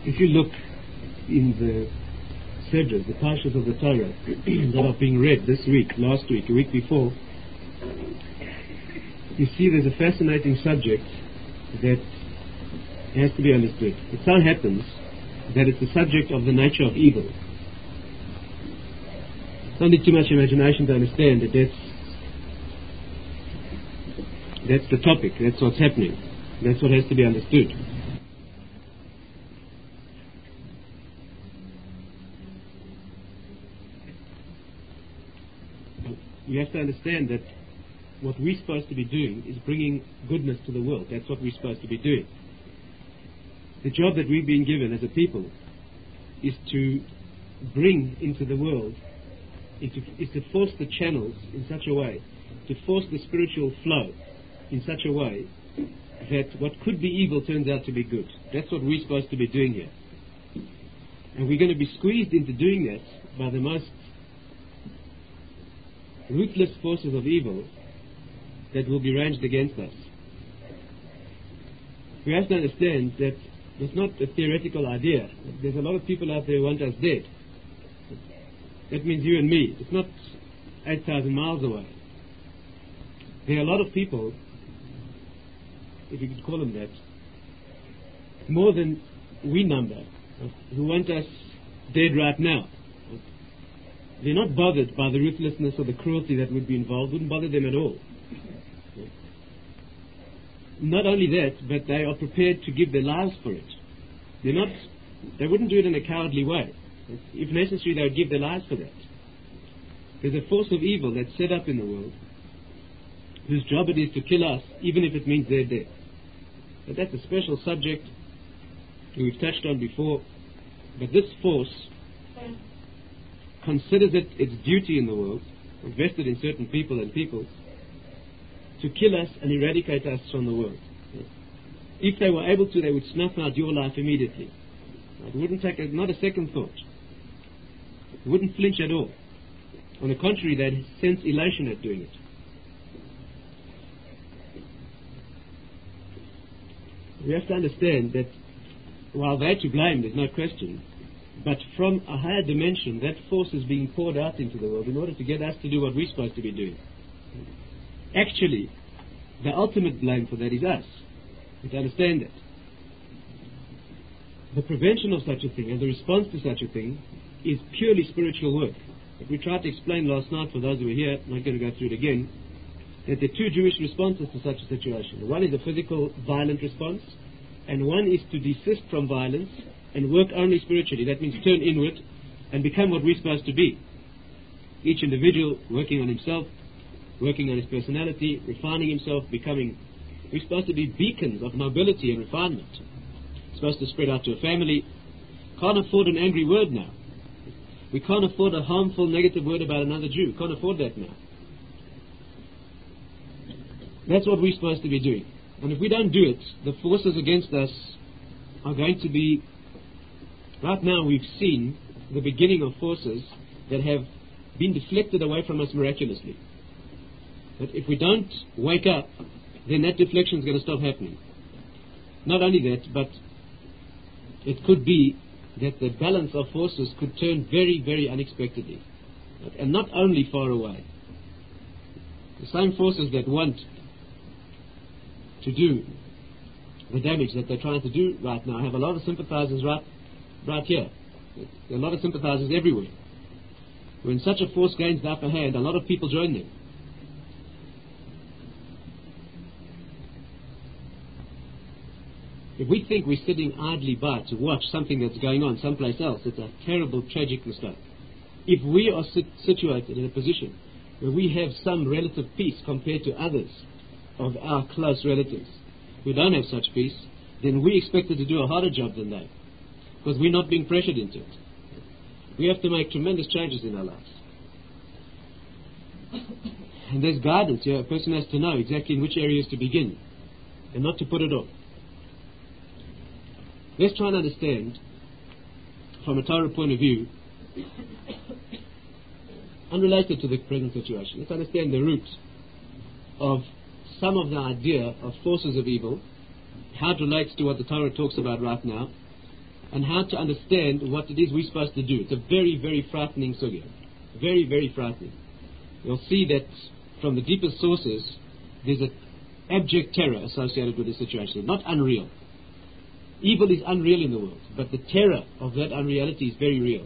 If you look in the Sedras, the Parshas of the Torah that are being read this week, last week, a week before, you see there's a fascinating subject that has to be understood. It so happens that it's the subject of the nature of evil. Don't need too much imagination to understand that that's the topic, that's what's happening, that's what has to be understood. You have to understand that what we're supposed to be doing is bringing goodness to the world. That's what we're supposed to be doing. The job that we've been given as a people is to bring into the world, is to force the channels in such a way, to force the spiritual flow in such a way that what could be evil turns out to be good. That's what we're supposed to be doing here. And we're going to be squeezed into doing that by the most ruthless forces of evil that will be ranged against us. We have to understand that it's not a theoretical idea. There's a lot of people out there who want us dead. That means you and me. It's not 8,000 miles away. There are a lot of people, if you could call them that, more than we number, who want us dead right now. They're not bothered by the ruthlessness or the cruelty that would be involved. Wouldn't bother them at all. Not only that, but they are prepared to give their lives for it. They wouldn't do it in a cowardly way. If necessary, they would give their lives for that. There's a force of evil that's set up in the world whose job it is to kill us, even if it means their death. But that's a special subject that we've touched on before. But this force considers it its duty in the world, invested in certain people and peoples, to kill us and eradicate us from the world. If they were able to, they would snuff out your life immediately. It wouldn't take not a second thought. It wouldn't flinch at all. On the contrary, they'd sense elation at doing it. We have to understand that while they're to blame, there's no question, but from a higher dimension, that force is being poured out into the world in order to get us to do what we're supposed to be doing. Actually, the ultimate blame for that is us. We have to understand that. The prevention of such a thing and the response to such a thing is purely spiritual work. But we tried to explain last night, for those who were here, I'm not going to go through it again, that there are two Jewish responses to such a situation. One is a physical, violent response, and one is to desist from violence and work only spiritually. That means turn inward and become what we're supposed to be. Each individual working on himself, working on his personality, refining himself, becoming... We're supposed to be beacons of nobility and refinement. We're supposed to spread out to a family. Can't afford an angry word now. We can't afford a harmful, negative word about another Jew. Can't afford that now. That's what we're supposed to be doing. And if we don't do it, the forces against us are going to be... Right now we've seen the beginning of forces that have been deflected away from us miraculously. But if we don't wake up, then that deflection is going to stop happening. Not only that, but it could be that the balance of forces could turn very, very unexpectedly. And not only far away. The same forces that want to do the damage that they're trying to do right now have a lot of sympathizers right here. There are a lot of sympathizers everywhere. When such a force gains the upper hand, a lot of people join them. If we think we're sitting idly by to watch something that's going on someplace else, it's a terrible, tragic mistake. If we are situated in a position where we have some relative peace compared to others of our close relatives who don't have such peace, then we expected to do a harder job than they, because we're not being pressured into it. We have to make tremendous changes in our lives. And there's guidance here. A person has to know exactly in which areas to begin and not to put it off. Let's try and understand from a Torah point of view, unrelated to the present situation. Let's understand the root of some of the idea of forces of evil, how it relates to what the Torah talks about right now, and how to understand what it is we're supposed to do. It's a very, very frightening sugya. Very, very frightening. You'll see that from the deepest sources, there's an abject terror associated with the situation, not unreal. Evil is unreal in the world, but the terror of that unreality is very real.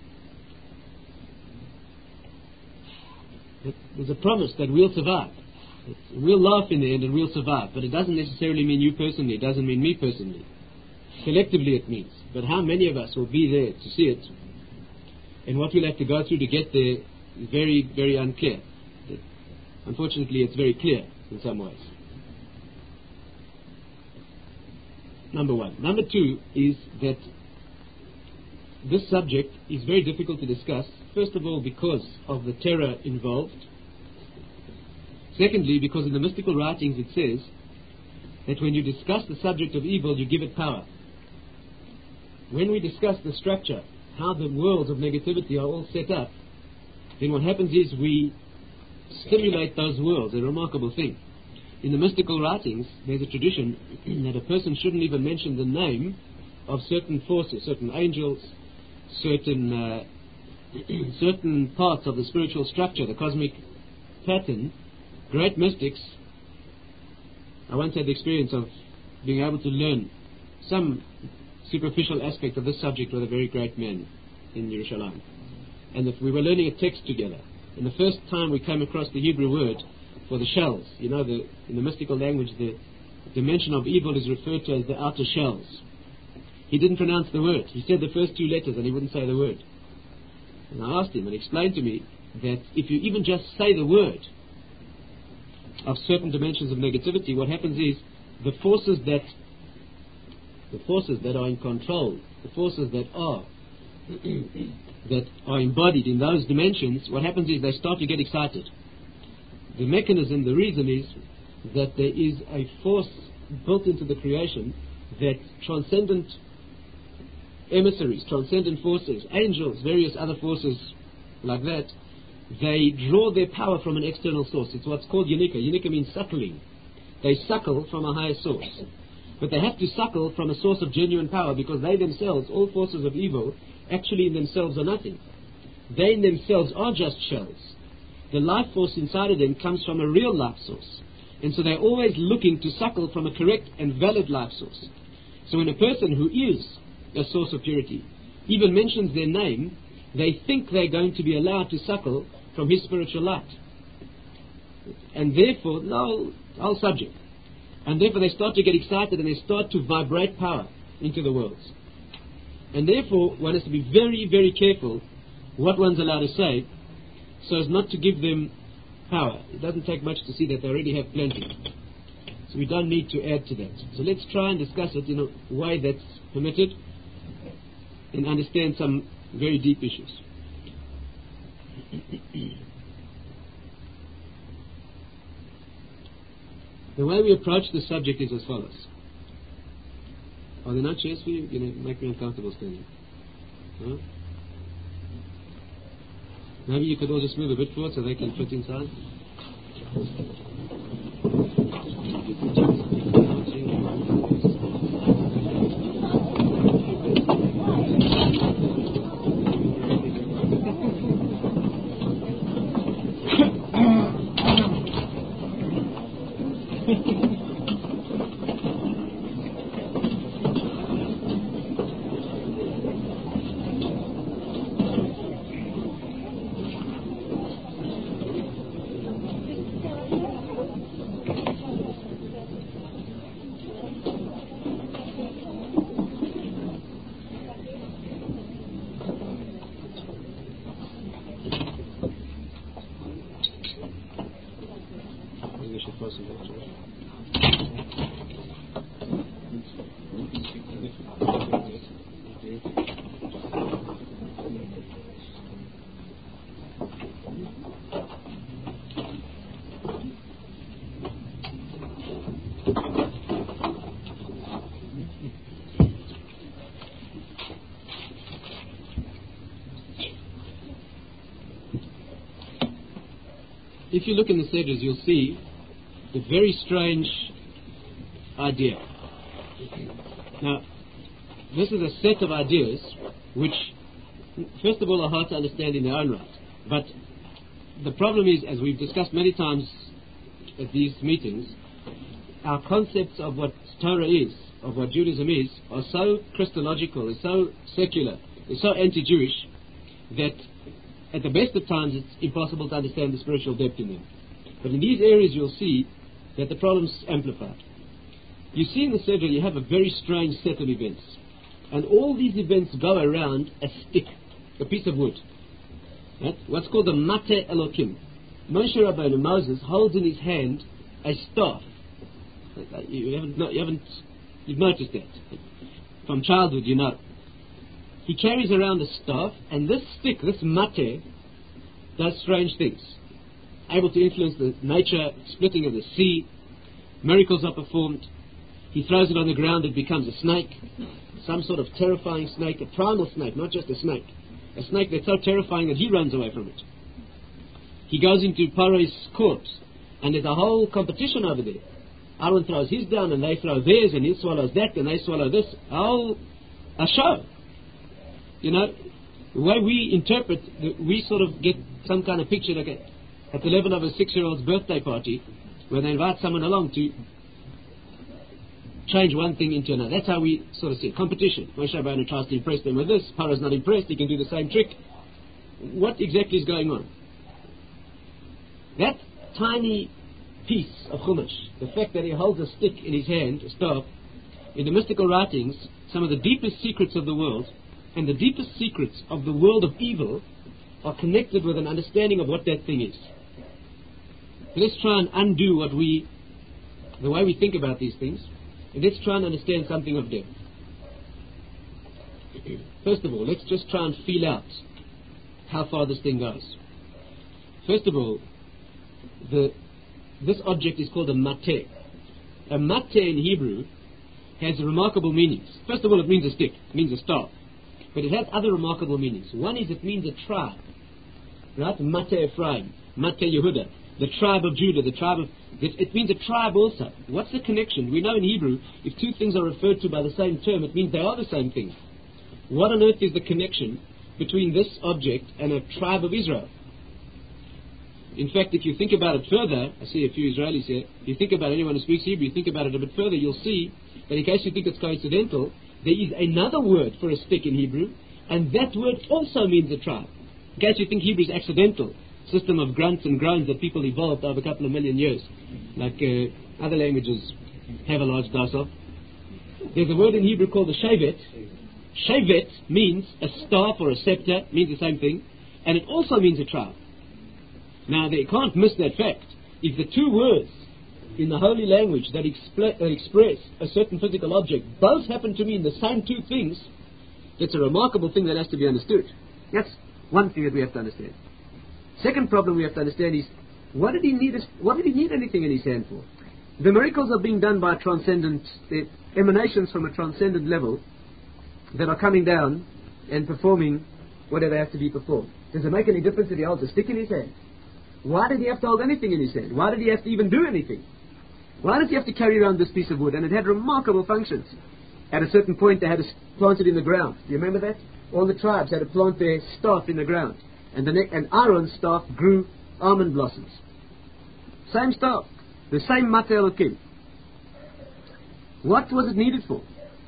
There's a promise that we'll survive. We'll laugh in the end and we'll survive, but it doesn't necessarily mean you personally, it doesn't mean me personally. Collectively it means. But how many of us will be there to see it, and what we'll have to go through to get there is very, very unclear. Unfortunately, it's very clear in some ways. Number one. Number two is that this subject is very difficult to discuss, first of all because of the terror involved. Secondly, because in the mystical writings it says that when you discuss the subject of evil, you give it power. When we discuss the structure, how the worlds of negativity are all set up, then what happens is we stimulate those worlds, a remarkable thing. In the mystical writings, there's a tradition that a person shouldn't even mention the name of certain forces, certain angels, certain parts of the spiritual structure, the cosmic pattern. Great mystics, I once had the experience of being able to learn some superficial aspect of this subject with a very great man in Jerusalem. And we were learning a text together. And the first time we came across the Hebrew word for the shells, in the mystical language, the dimension of evil is referred to as the outer shells. He didn't pronounce the word. He said the first two letters and he wouldn't say the word. And I asked him, and he explained to me that if you even just say the word of certain dimensions of negativity, what happens is the forces that are in control, the forces that are embodied in those dimensions, what happens is they start to get excited. The mechanism, the reason is that there is a force built into the creation that transcendent emissaries, transcendent forces, angels, various other forces like that, they draw their power from an external source. It's what's called Yunika. Yunika means suckling. They suckle from a higher source. But they have to suckle from a source of genuine power, because they themselves, all forces of evil, actually in themselves are nothing. They in themselves are just shells. The life force inside of them comes from a real life source. And so they're always looking to suckle from a correct and valid life source. So when a person who is a source of purity even mentions their name, they think they're going to be allowed to suckle from his spiritual light. And therefore, the whole subject. And therefore they start to get excited and they start to vibrate power into the worlds. And therefore one has to be very, very careful what one's allowed to say, so as not to give them power. It doesn't take much to see that they already have plenty. So we don't need to add to that. So let's try and discuss it in a way that's permitted and understand some very deep issues. The way we approach the subject is as follows. Are there no chairs for you? You're going to make me uncomfortable standing. No? Maybe you could all just move a bit forward so they can fit inside. If you look in the Sedras, you'll see the very strange idea. Now, this is a set of ideas which, first of all, are hard to understand in their own right. But the problem is, as we've discussed many times at these meetings, our concepts of what Torah is, of what Judaism is, are so Christological, are so secular, are so anti-Jewish, that at the best of times it's impossible to understand the spiritual depth in them. But in these areas you'll see that the problem's amplified. You see in the Seder you have a very strange set of events. And all these events go around a stick, a piece of wood. Right? What's called the Mate Elokim. Moshe Rabbeinu, Moses, holds in his hand a staff. You've noticed that. From childhood, you know. He carries around a staff, and this stick, this mate, does strange things. Able to influence the nature, splitting of the sea. Miracles are performed. He throws it on the ground, it becomes a snake. Some sort of terrifying snake, a primal snake, not just a snake. A snake that's so terrifying that he runs away from it. He goes into Paro's court, and there's a whole competition over there. Aaron throws his down, and they throw theirs, and he swallows that, and they swallow this. A show. You know, the way we interpret, we sort of get some kind of picture like at the level of a 6-year-old's birthday party, where they invite someone along to change one thing into another. That's how we sort of see it. Competition. Moshe Rabbeinu tries to impress them with this. Paro's not impressed. He can do the same trick. What exactly is going on? That tiny piece of Chumash, the fact that he holds a stick in his hand, a staff, in the mystical writings, some of the deepest secrets of the world, and the deepest secrets of the world of evil, are connected with an understanding of what that thing is. Let's try and undo the way we think about these things, and let's try and understand something of depth. First of all, let's just try and feel out how far this thing goes. First of all, this object is called a mateh. A mateh in Hebrew has remarkable meanings. First of all, it means a stick, it means a staff. But it has other remarkable meanings. One is it means a tribe. Right? Mateh Ephraim, Mateh Yehuda, the tribe of Judah, the tribe of... It means a tribe also. What's the connection? We know in Hebrew, if two things are referred to by the same term, it means they are the same thing. What on earth is the connection between this object and a tribe of Israel? In fact, if you think about it further, I see a few Israelis here, if you think about anyone who speaks Hebrew, you think about it a bit further, you'll see that in case you think it's coincidental, there is another word for a stick in Hebrew, and that word also means a tribe. In case you think Hebrew is accidental, system of grunts and groans that people evolved over a couple of million years, like other languages have a large dose of. There's a word in Hebrew called the shevet. Shevet means a staff or a scepter, means the same thing, and it also means a tribe. Now, they can't miss that fact. If the two words in the holy language that express a certain physical object both happen to mean the same two things, that's a remarkable thing that has to be understood. That's one thing that we have to understand. Second problem we have to understand is, what did he need anything in his hand for? The miracles are being done by emanations from a transcendent level that are coming down and performing whatever has to be performed. Does it make any difference if he holds a stick in his hand? Why did he have to hold anything in his hand? Why did he have to even do anything? Why does he have to carry around this piece of wood? And it had remarkable functions. At a certain point they had to plant it in the ground. Do you remember that? All the tribes had to plant their staff in the ground. And Aaron's staff grew almond blossoms. Same staff. The same Mate Elokim. What was it needed for?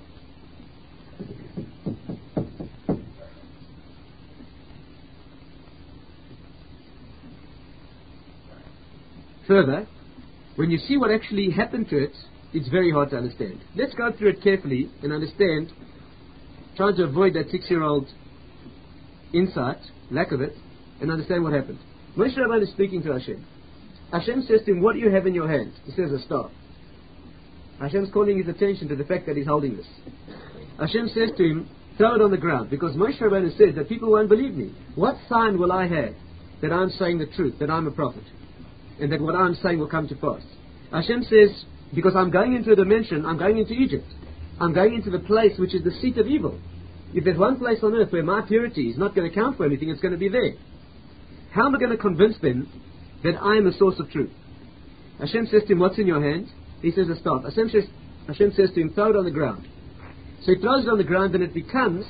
Further, when you see what actually happened to it, it's very hard to understand. Let's go through it carefully and understand, trying to avoid that 6-year-old insight, lack of it, and understand what happened. Moshe Rabbeinu is speaking to Hashem. Hashem says to him, what do you have in your hand? He says, a staff. Hashem's calling his attention to the fact that he's holding this. Hashem says to him, throw it on the ground, because Moshe Rabbeinu says that people won't believe me. What sign will I have that I'm saying the truth, that I'm a prophet, and that what I'm saying will come to pass? Hashem says, because I'm going into a dimension, I'm going into Egypt. I'm going into the place which is the seat of evil. If there's one place on earth where my purity is not going to count for anything, it's going to be there. How am I going to convince them that I am a source of truth? Hashem says to him, what's in your hand? He says, a staff. Hashem says to him, throw it on the ground. So he throws it on the ground and it becomes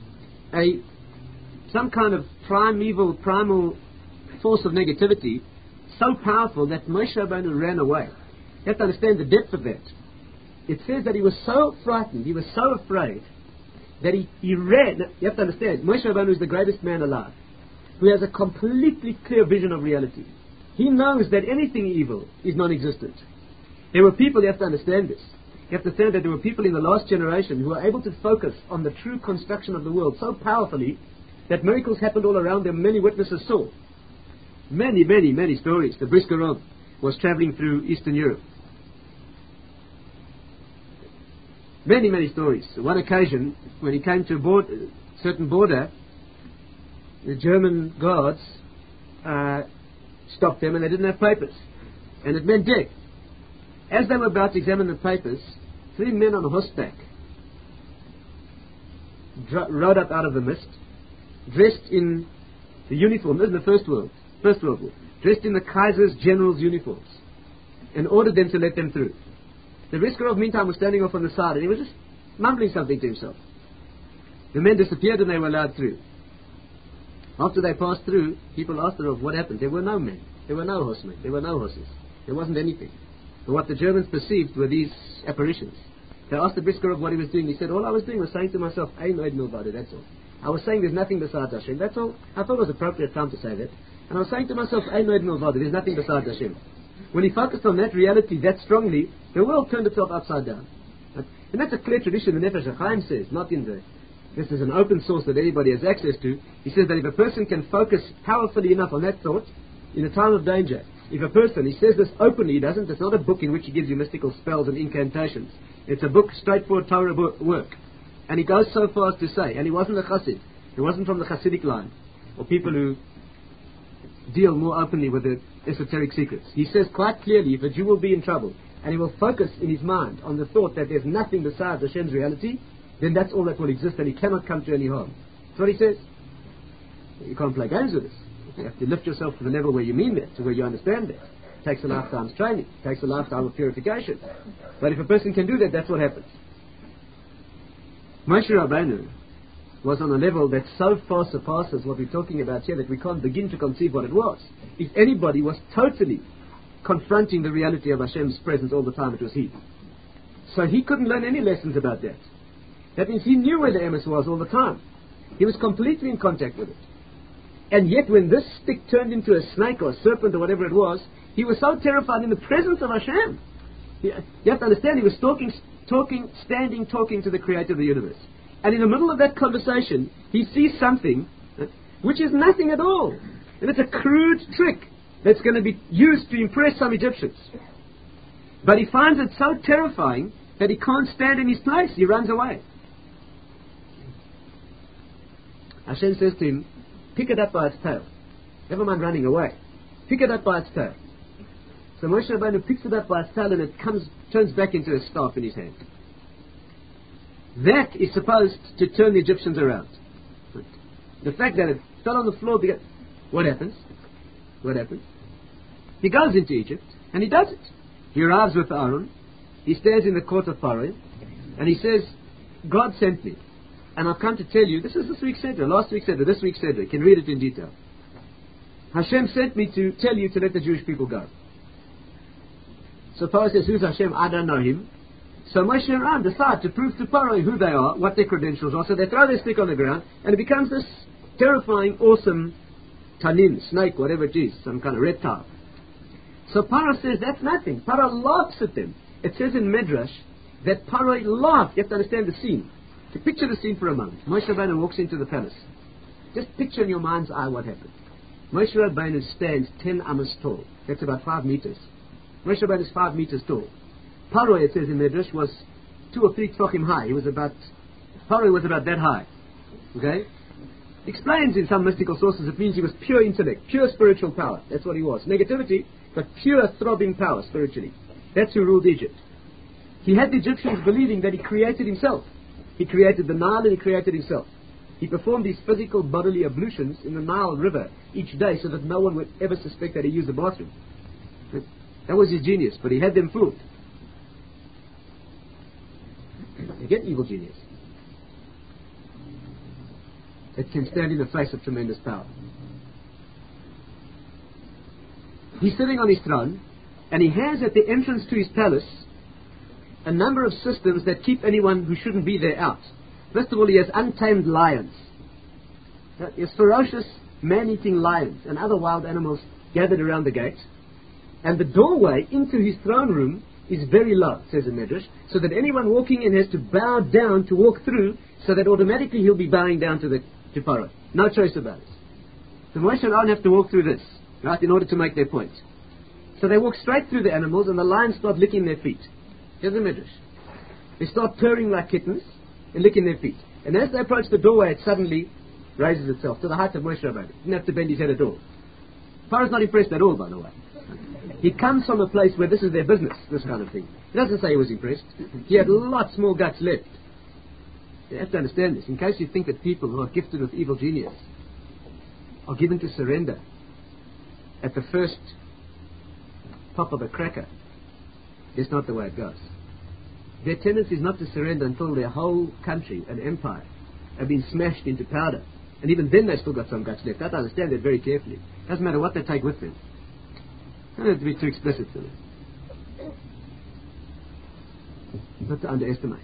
some kind of primal force of negativity, so powerful that Moshe Rabbeinu ran away. You have to understand the depth of that. It says that he was so frightened, he was so afraid, that he ran. You have to understand, Moshe Rabbeinu is the greatest man alive, who has a completely clear vision of reality. He knows that anything evil is non-existent. There were people, you have to understand this. You have to understand that there were people in the last generation who were able to focus on the true construction of the world so powerfully that miracles happened all around them. Many witnesses saw. Many, many, many stories. The Brisker Rov was traveling through Eastern Europe. Many, many stories. One occasion, when he came to a certain border, the German guards stopped them and they didn't have papers. And it meant death. As they were about to examine the papers, 3 men on horseback rode up out of the mist, dressed in the uniform. This is the First World War. Dressed in the Kaiser's general's uniforms, and ordered them to let them through. The Brisker Rov, meantime, was standing off on the side, and he was just mumbling something to himself. The men disappeared and they were allowed through. After they passed through, people asked the Rov, what happened? There were no men. There were no horsemen. There were no horses. There wasn't anything. But what the Germans perceived were these apparitions. They asked the Brisker Rov what he was doing. He said, all I was doing was saying to myself, Ein Od Milvado, that's all. I was saying there's nothing besides Hashem. That's all. I thought it was appropriate time to say that. And I was saying to myself, Ein Od Milvado, there's nothing besides Hashem. When he focused on that reality that strongly, the world turned itself upside down. And that's a clear tradition. The Nefesh HaChaim says, not in the... This is an open source that everybody has access to. He says that if a person can focus powerfully enough on that thought, in a time of danger, if a person, he says this openly, it's not a book in which he gives you mystical spells and incantations. It's a book, straightforward Torah work. And he goes so far as to say, and he wasn't a Chassid, he wasn't from the Chassidic line, or people who deal more openly with the esoteric secrets. He says quite clearly, if a Jew will be in trouble, and he will focus in his mind on the thought that there's nothing besides Hashem's reality, then that's all that will exist, and he cannot come to any harm. That's what he says. You can't play games with this. You have to lift yourself to the level where you mean that, to where you understand that. It takes a lifetime's training. It takes a lifetime of purification. But if a person can do that, that's what happens. Moshe Rabbeinu was on a level that so far surpasses what we're talking about here that we can't begin to conceive what it was. If anybody was totally confronting the reality of Hashem's presence all the time, it was he. So he couldn't learn any lessons about that. That means he knew where the emes was all the time. He was completely in contact with it. And yet when this stick turned into a snake or a serpent or whatever it was, he was so terrified in the presence of Hashem. You have to understand, he was standing talking to the creator of the universe. And in the middle of that conversation, he sees something which is nothing at all. And it's a crude trick that's going to be used to impress some Egyptians. But he finds it so terrifying that he can't stand in his place. He runs away. Hashem says to him, pick it up by its tail. Never mind running away. Pick it up by its tail. So Moshe Rabbeinu picks it up by its tail and it turns back into a staff in his hand. That is supposed to turn the Egyptians around. The fact that it fell on the floor, what happens? What happens? He goes into Egypt and he does it. He arrives with Aaron. He stands in the court of Pharaoh and he says, God sent me. And I've come to tell you, this is this week's Seder, last week's Seder, this week's Seder. You can read it in detail. Hashem sent me to tell you to let the Jewish people go. So Pharaoh says, who's Hashem? I don't know him. So Moshe and Aaron decide to prove to Pharaoh who they are, what their credentials are. So they throw their stick on the ground and it becomes this terrifying, awesome tanin, snake, whatever it is, some kind of reptile. So Pharaoh says, that's nothing. Pharaoh laughs at them. It says in Midrash that Pharaoh laughed. You have to understand the scene. To picture the scene for a moment. Moshe Rabbeinu walks into the palace. Just picture in your mind's eye what happened. Moshe Rabbeinu stands 10 amas tall. That's about 5 meters. Moshe Rabbeinu is 5 meters tall. Pharaoh, it says in Midrash, was 2 or 3 tefachim high. Pharaoh was about that high. Okay? Explains in some mystical sources it means he was pure intellect, pure spiritual power. That's what he was. Negativity, but pure throbbing power spiritually. That's who ruled Egypt. He had the Egyptians believing that he created himself. He created the Nile and he created himself. He performed these physical bodily ablutions in the Nile River each day so that no one would ever suspect that he used the bathroom. That was his genius, but he had them fooled. You get evil genius. that can stand in the face of tremendous power. He's sitting on his throne, and he has at the entrance to his palace a number of systems that keep anyone who shouldn't be there out. First of all, he has untamed lions. He has ferocious, man-eating lions and other wild animals gathered around the gate. And the doorway into his throne room is very low, says the Medrash, so that anyone walking in has to bow down to walk through, so that automatically he'll be bowing down to Paro. No choice about it. So Moshe and Aaron have to walk through this, right, in order to make their point. So they walk straight through the animals, and the lions start licking their feet. Here's the Medrash. They start purring like kittens and licking their feet. And as they approach the doorway, it suddenly raises itself to the height of Moshe Rabbeinu. Didn't have to bend his head at all. Paro's not impressed at all, by the way. He comes from a place where this is their business, this kind of thing. He doesn't say he was impressed. He had lots more guts left. You have to understand this. In case you think that people who are gifted with evil genius are given to surrender at the first pop of a cracker, it's not the way it goes. Their tendency is not to surrender until their whole country and empire have been smashed into powder. And even then they've still got some guts left. I have to understand that very carefully. Doesn't matter what they take with them. I don't have to be too explicit for them. Not to underestimate.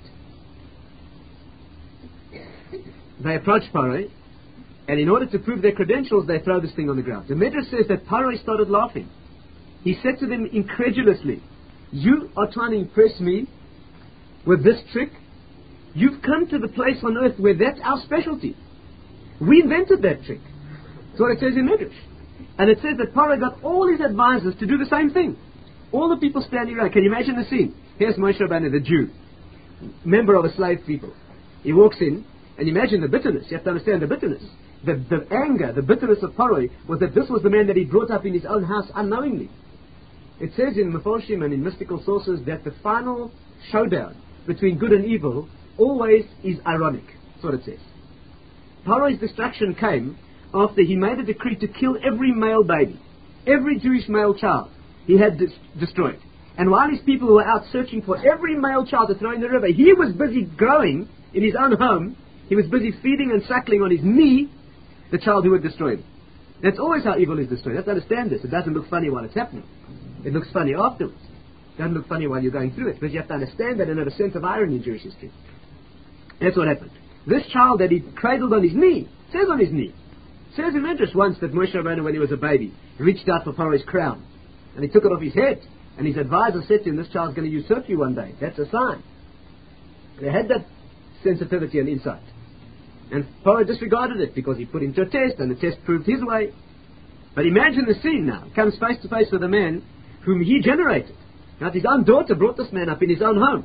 They approach Paro, and in order to prove their credentials, they throw this thing on the ground. The Medrash says that Paro started laughing. He said to them incredulously, "You are trying to impress me with this trick? You've come to the place on earth where that's our specialty. We invented that trick." That's what it says in Medrash. And it says that Paro got all his advisors to do the same thing. All the people standing around. Can you imagine the scene? Here's Moshe Rabbeinu, the Jew, member of a slave people. He walks in, and imagine the bitterness. You have to understand the bitterness. The anger, the bitterness of Paro was that this was the man that he brought up in his own house unknowingly. It says in Meforshim and in mystical sources that the final showdown between good and evil always is ironic. That's what it says. Paro's destruction came after he made a decree to kill every male baby, every Jewish male child he had destroyed. And while his people were out searching for every male child to throw in the river, he was busy growing in his own home. He was busy feeding and suckling on his knee the child who would destroy him. That's always how evil is destroyed. You have to understand this. It doesn't look funny while it's happening. It looks funny afterwards. It doesn't look funny while you're going through it. Because you have to understand that and have a sense of irony in Jewish history. That's what happened. This child that he cradled on his knee, says on his knee, says in Medrash once that Moshe Rabbeinu, when he was a baby, reached out for Paro's crown. And he took it off his head. And his advisor said to him, "This child's going to usurp you one day. That's a sign." They had that sensitivity and insight. And Paro disregarded it because he put him to a test, and the test proved his way. But imagine the scene now. He comes face to face with a man whom he generated. Now his own daughter brought this man up in his own home.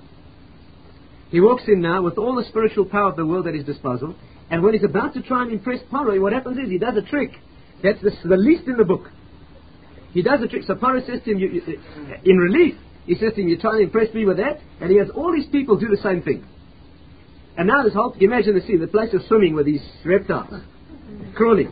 He walks in now with all the spiritual power of the world at his disposal, and when he's about to try and impress Paro, what happens is he does a trick. That's the least in the book. He does a trick. So Paro says to him, in relief, he says to him, "You're trying to impress me with that?" And he has all his people do the same thing. And now this whole, imagine the scene, the place is swimming with these reptiles, crawling.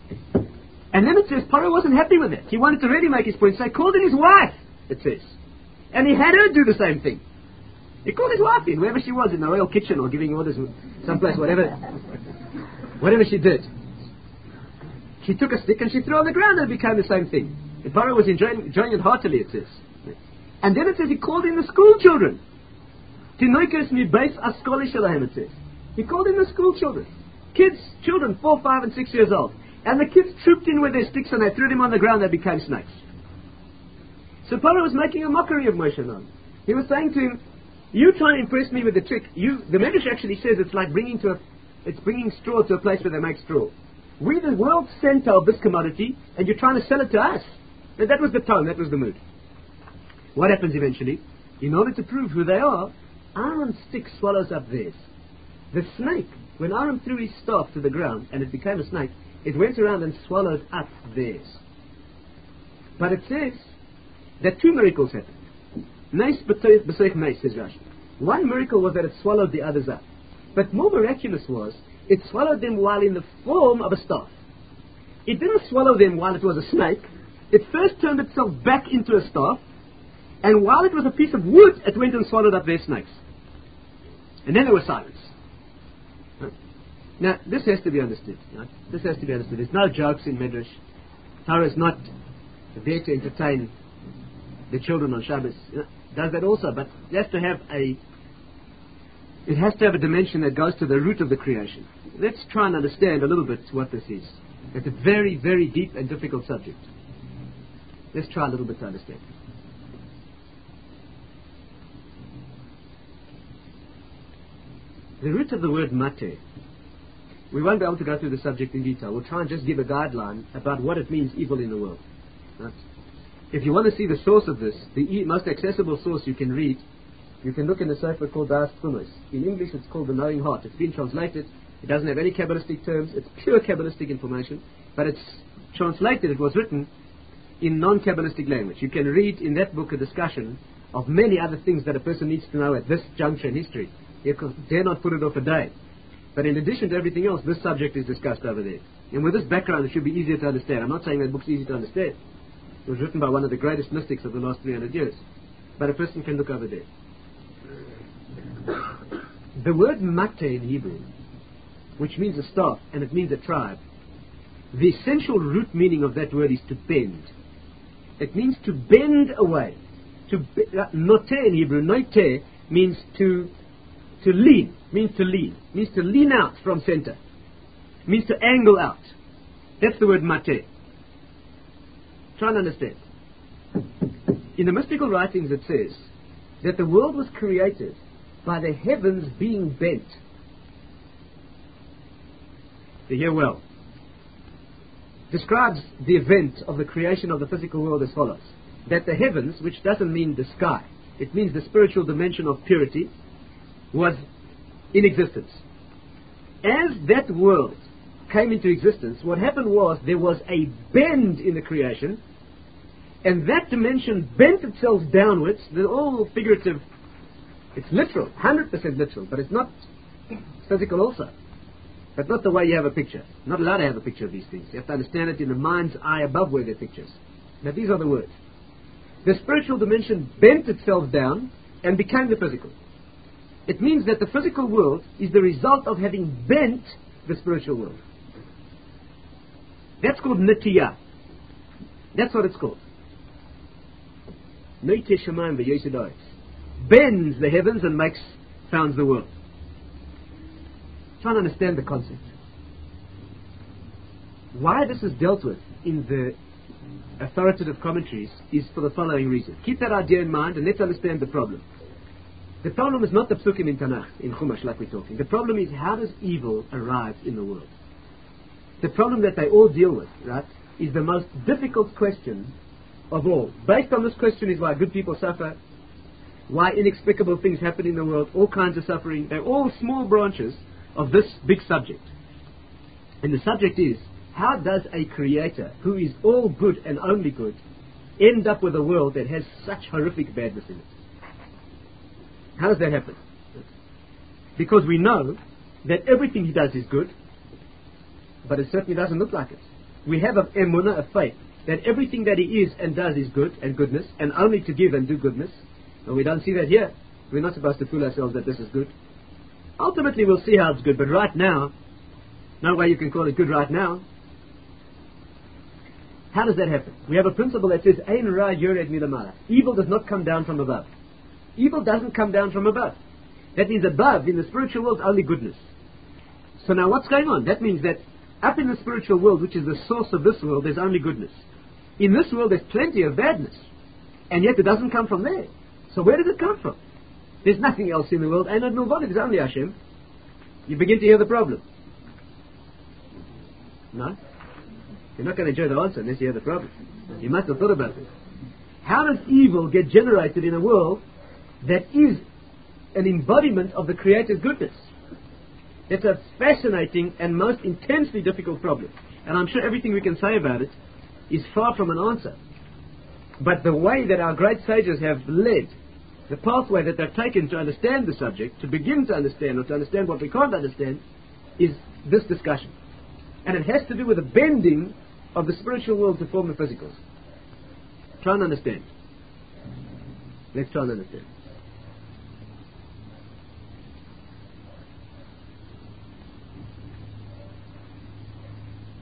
And then it says Paro wasn't happy with it. He wanted to really make his point. So he called in his wife, it says. And he had her do the same thing. He called his wife in, wherever she was, in the royal kitchen or giving orders someplace, whatever she did. She took a stick and she threw it on the ground and it became the same thing. And Paro was enjoying it heartily, it says. And then it says he called in the school children. Tinoikos mi beis askoli shelahem, it says. He called in the school children. Kids, children, 4, 5 and 6 years old. And the kids trooped in with their sticks and they threw them on the ground, they became snakes. So Paro was making a mockery of Moshe Rabbeinu. He was saying to him, "You try to impress me with the trick. The Medrash actually says it's like bringing straw to a place where they make straw. We're the world center of this commodity, and you're trying to sell it to us." And that was the tone, that was the mood. What happens eventually? In order to prove who they are, Aaron's stick swallows up theirs. The snake, when Aaron threw his staff to the ground and it became a snake, it went around and swallowed up theirs. But it says that 2 miracles happened. Nes b'seich nes, says Rashi. One miracle was that it swallowed the others up. But more miraculous was, it swallowed them while in the form of a staff. It didn't swallow them while it was a snake. It first turned itself back into a staff, and while it was a piece of wood, it went and swallowed up their snakes. And then there was silence. Now, this has to be understood. Right? This has to be understood. There's no jokes in Medrash. Torah is not there to entertain the children on Shabbos. Does that also, but it has to have a dimension that goes to the root of the creation. Let's try and understand a little bit what this is. It's a very, very deep and difficult subject. Let's try a little bit to understand. The root of the word mate, we won't be able to go through the subject in detail. We'll try and just give a guideline about what it means, evil in the world. Right? If you want to see the source of this, the most accessible source you can read, you can look in a sefer called Das Tchumas. In English it's called The Knowing Heart. It's been translated. It doesn't have any Kabbalistic terms. It's pure Kabbalistic information. But it's translated, it was written in non-Kabbalistic language. You can read in that book a discussion of many other things that a person needs to know at this juncture in history. You dare not put it off a day. But in addition to everything else, this subject is discussed over there. And with this background, it should be easier to understand. I'm not saying that book's easy to understand. It was written by one of the greatest mystics of the last 300 years. But a person can look over there. The word mate in Hebrew, which means a staff, and it means a tribe, the essential root meaning of that word is to bend. It means to bend away. Note in Hebrew, note means to lean, means to lean out from center, means to angle out. That's the word mate. Try and understand. In the mystical writings it says that the world was created by the heavens being bent. You hear well. Describes the event of the creation of the physical world as follows. That the heavens, which doesn't mean the sky, it means the spiritual dimension of purity, was in existence. As that world came into existence, what happened was there was a bend in the creation, and that dimension bent itself downwards. They're all figurative. It's literal, 100% literal, but it's not physical also. But not the way you have a picture. Not allowed to have a picture of these things. You have to understand it in the mind's eye above where they're pictures. Now these are the words. The spiritual dimension bent itself down and became the physical. It means that the physical world is the result of having bent the spiritual world. That's called Nitiyah. That's what it's called. Bends the heavens and founds the world. Try and understand the concept. Why this is dealt with in the authoritative commentaries is for the following reason. Keep that idea in mind and let's understand the problem. The problem is not the psukim in Tanakh, in Chumash like we're talking. The problem is how does evil arrive in the world? The problem that they all deal with, right, is the most difficult question of all. Based on this question is why good people suffer, why inexplicable things happen in the world, all kinds of suffering. They're all small branches of this big subject. And the subject is, how does a creator who is all good and only good end up with a world that has such horrific badness in it? How does that happen? Because we know that everything he does is good, but it certainly doesn't look like it. We have an emunah, a faith, that everything that he is and does is good and goodness, and only to give and do goodness. And we don't see that here. We're not supposed to fool ourselves that this is good. Ultimately we'll see how it's good, but right now, no way you can call it good right now. How does that happen? We have a principle that says, Ein ra yored milamala. Evil does not come down from above. Evil doesn't come down from above. That means above, in the spiritual world, only goodness. So now what's going on? That means that up in the spiritual world, which is the source of this world, there's only goodness. In this world there's plenty of badness, and yet it doesn't come from there. So where does it come from? There's nothing else in the world. Ein od milvado, there's only Hashem. You begin to hear the problem. No? You're not going to enjoy the answer unless you hear the problem. You must have thought about it. How does evil get generated in a world that is an embodiment of the Creator's goodness? It's a fascinating and most intensely difficult problem. And I'm sure everything we can say about it is far from an answer. But the way that our great sages have led, the pathway that they've taken to understand the subject, to begin to understand or to understand what we can't understand, is this discussion. And it has to do with the bending of the spiritual world to form the physical. Try and understand. Let's try and understand.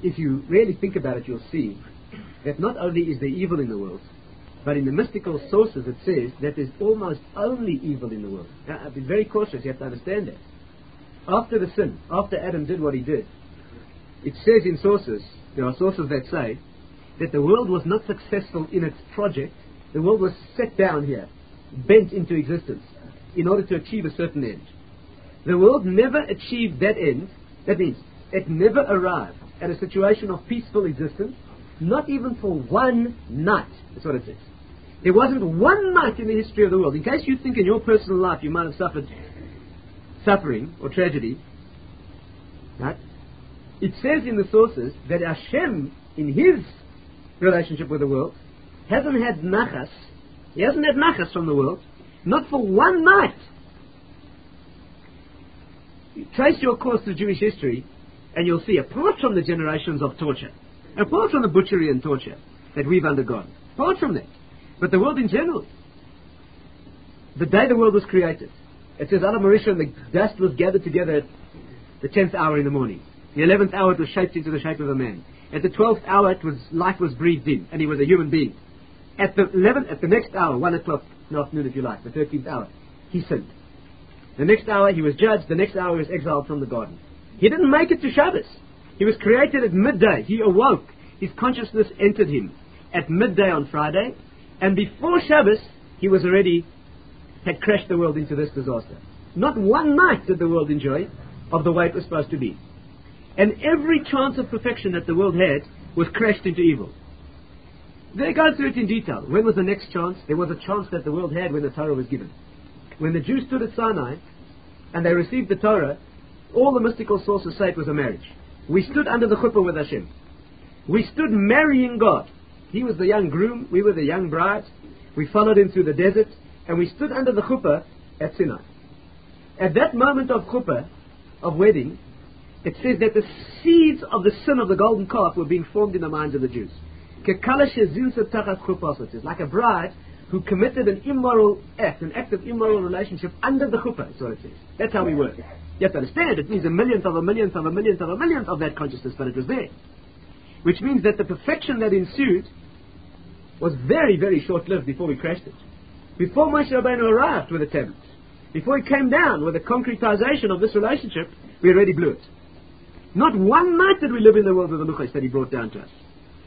if you really think about it, you'll see that not only is there evil in the world, but in the mystical sources it says that there's almost only evil in the world. Now, I've been very cautious, you have to understand that. After the sin, after Adam did what he did, it says in sources, there are sources that say, that the world was not successful in its project. The world was set down here, bent into existence, in order to achieve a certain end. The world never achieved that end. That means, it never arrived at a situation of peaceful existence, not even for one night. That's what it says. There wasn't one night in the history of the world. In case you think in your personal life you might have suffered suffering or tragedy, right? It says in the sources that Hashem, in His relationship with the world, hasn't had nachas. He hasn't had nachas from the world, not for one night. You trace your course through Jewish history, and you'll see, apart from the generations of torture, apart from the butchery and torture that we've undergone, apart from that, but the world in general, the day the world was created, it says, Adam Harishon, the dust was gathered together at the 10th hour in the morning. The 11th hour it was shaped into the shape of a man. At the 12th hour life was breathed in, and he was a human being. At the next hour, 1 o'clock in the afternoon if you like, the 13th hour, he sinned. The next hour he was judged, the next hour he was exiled from the garden. He didn't make it to Shabbos. He was created at midday. He awoke. His consciousness entered him at midday on Friday, and before Shabbos he was already had crashed the world into this disaster. Not one night did the world enjoy of the way it was supposed to be. And every chance of perfection that the world had was crashed into evil. They go through it in detail. When was the next chance? There was a chance that the world had when the Torah was given. When the Jews stood at Sinai and they received the Torah, all the mystical sources say it was a marriage. We stood under the chuppah with Hashem. We stood marrying God. He was the young groom, we were the young bride. We followed him through the desert, and we stood under the chuppah at Sinai. At that moment of chuppah, of wedding, it says that the seeds of the sin of the golden calf were being formed in the minds of the Jews. It's like a bride who committed an immoral act, an act of immoral relationship under the chuppah, that's what it says. That's how we work. You have to understand, it means a millionth of a millionth of a millionth of a millionth of that consciousness, but it was there. Which means that the perfection that ensued was very, very short-lived before we crashed it. Before Moshe Rabbeinu arrived with the tablets, before he came down with the concretization of this relationship, we already blew it. Not one night did we live in the world of the Luchos that he brought down to us.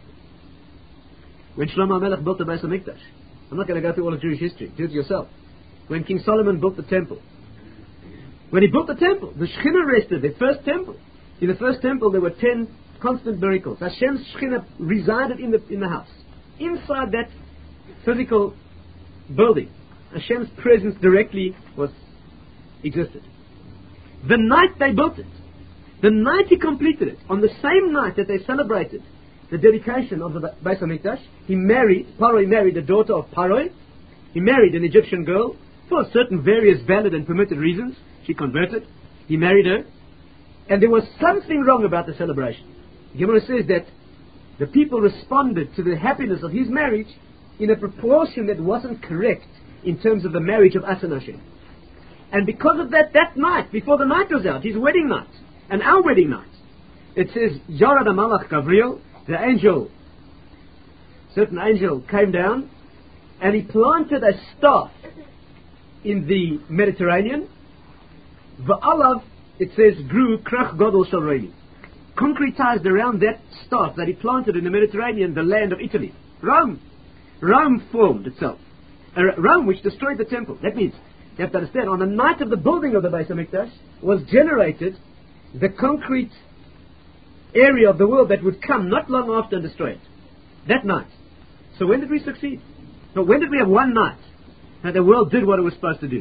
When Shlomo HaMelech built the Beis HaMikdash, I'm not going to go through all of Jewish history, do it yourself. When King Solomon built the temple, when he built the temple, the Shekhinah rested, the first temple. In the first temple there were 10 constant miracles. Hashem's Shekhinah resided in the house. Inside that physical building, Hashem's presence directly existed. The night they built it, the night he completed it, on the same night that they celebrated the dedication of the Beis HaMikdash, Paroi married the daughter of Paroi. He married an Egyptian girl for certain various valid and permitted reasons. She converted. He married her. And there was something wrong about the celebration. Gemara says that the people responded to the happiness of his marriage in a proportion that wasn't correct in terms of the marriage of us and Hashem. And because of that night, before the night was out, his wedding night, and our wedding night, it says, Yarad HaMalach Gabriel, the angel, certain angel came down, and he planted a staff in the Mediterranean. Va'alav, it says, grew krach godol shel reili. Concretized around that staff that he planted in the Mediterranean, the land of Italy. Rome formed itself. Rome, which destroyed the temple. That means, you have to understand, on the night of the building of the Beis HaMikdash was generated the concrete area of the world that would come not long after and destroy it. That night. So when did we succeed? So when did we have one night that the world did what it was supposed to do?